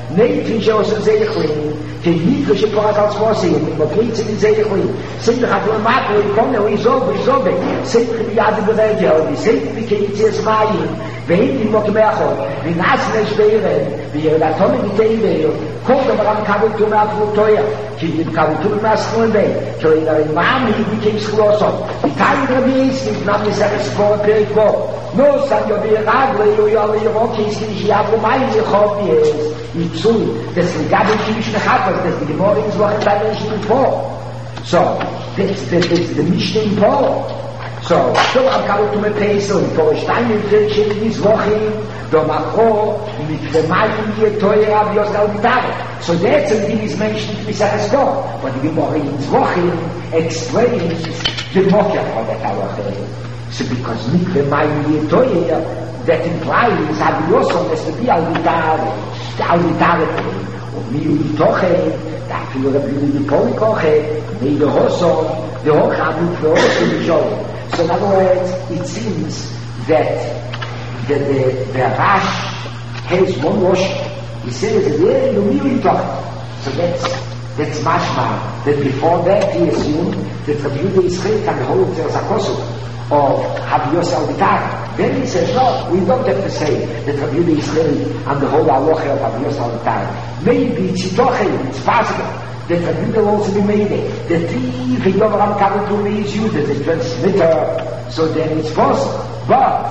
Neitin she'osim zeichlim, ke mikro she'porat al tzvosim, mokritzim in zeichlim, simcha chafur makro, ikonel, izobe, izobe, simcha biyadi beregel, simcha bikeitzes mayim, ve'im imok meachot, v'nas nesh beirem, v'yerlatom v'teibeir, kol davar am kavutum me'afrutoya, ki yim kavutum me'aschun bein, ki yim ma'am yibikei schlosom, v'tayi rabiyis, v'nam yiseres kor perik bo, no san yobir ragle, yoyol yirokis, v'yishiyavu mayim yichobiyes, Yitzui, das Gabe Kibbish Nechatos, das die Gemorre ins Wochen bei Menschen in Po. So, that's the, that's the Mishnah in Po. So, so am Karutume Pesel, vor Stein in Friedrich in this Wochen, do Macho, mit dem Mayim hier teuer ab Yosel Mitare. So that's in these Menschen to be satisfied. But the Gemorre ins Wochen explains the Mokya of that Halacha. So because mit dem Mayim hier teuer, that implies Abiyosel has to be Al-Vitare. Al-Vitare und mir die Toche, da für die Polikoche, mir die Hoson, the whole habit for also the show. So in other words, it seems that the, the, the Rash has one wash. He says that there you really talk. So that's that's mashma. That before that he assumed that Rabbi Yehuda Yisrael can hold the Zakosu of Haviyos Al-Vitare. Then he says, no, we don't have to say that Rabbi Yehuda Yisrael and the whole halacha of Haviyos Al-Vitare. Maybe it's itochen, it's possible that Rabbi Yehuda will also be made it. That if he don't have Kavutum is used as a transmitter, so then it's possible. But,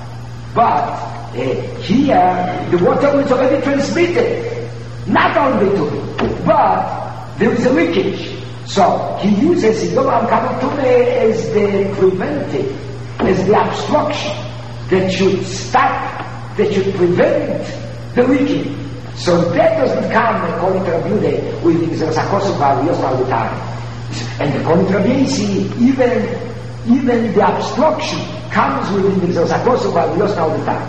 but, uh, here, the water was already transmitted. Not only to him, but there was a leakage. So, he uses Hidom Kavutum as the preventive, as the obstruction that should stop, that should prevent the leaking. So that doesn't come according to Rabbi Yehuda with the Zakos of Haviyos Al-Vitare. And according to Rabbi Yehuda, even even the obstruction comes within the Zakos of Haviyos Al-Vitare.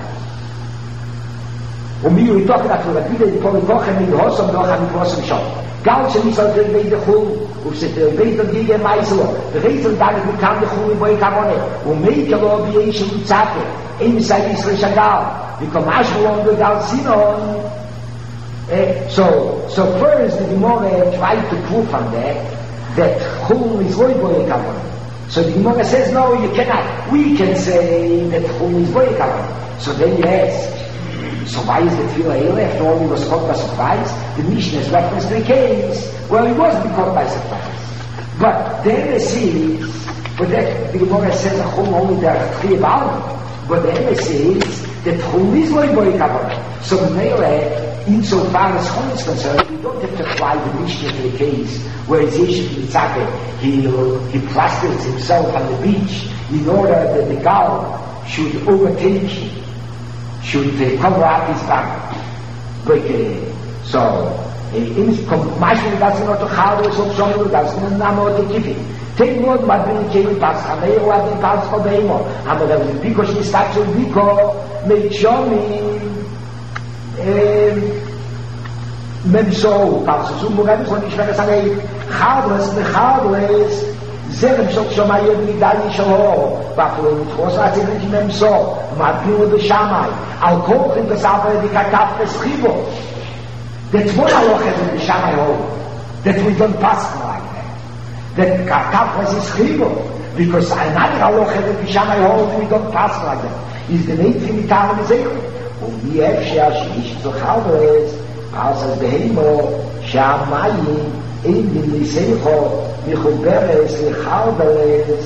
Und mir wir talking about Rabbi Yehuda, the Polikoche, the Hosom, the Hocham, the Hosom Shop. Ganz schön ist halt der Weg der Chul, und sie der Weg der Giga Meiselo, der Reisel damit bekam der Chul in Boi Kamone, und Meikelo wie ich in Zake, in Zeit Israel Shagal, wie Komashvon durch Al-Sinon. So, so first the Gemara tried to prove on that, that Chul is Boi Boi Kamone. So the Gemara says, no, you cannot. We can say that Chul is Boi Kamone. So then you ask, so why is the Tefillah Eileh after all he was caught by surprise? The Mishnah is reference to the case. Well, he wasn't caught by surprise. But the M S C, but that the Gemara says a Chum only there are three about it. But the M S C is that Chum is Loi Boi Kavanah. So the Eileh, insofar as Chum is concerned, we don't have to apply the Mishnah to the case where Yeshiv Yitzhak, he, he plasters himself on the beach in order that the cow should overtake him. Should uh, cover up his back. But, uh, so, in Mashvin doesn't know to how to so some of us, no more to give it. Take what but when it came to pass, I may have been passed for the emo. I'm going to because she starts to Biko, make sure me, maybe so, pass, so Mugan, when you say, harmless, the harmless, זרם של שמאיות מגדלי שלו, ואפילו נתחוס לעצמם כמם סוף, ומעדנו בשמאי, על כל חיים בספר דקתף בסחיבו. That's what Allah has in the Shammai hold, that we don't pass like that. That Kataf was his chibo, because another Allah has in the Shammai hold, we don't pass like that. Is the name in the Talmud is Echo. Und wie Efscher, Shish zu Chalves, als es Behemo, Shamayim, in the Lisecho, מחוברת לחלבלס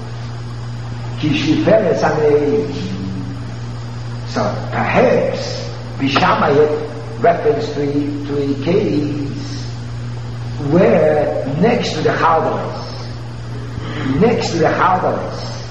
כשפרס המאיש. So perhaps Bishamayat reference to, to a case where next to the Chalbales, next to the Chalbales,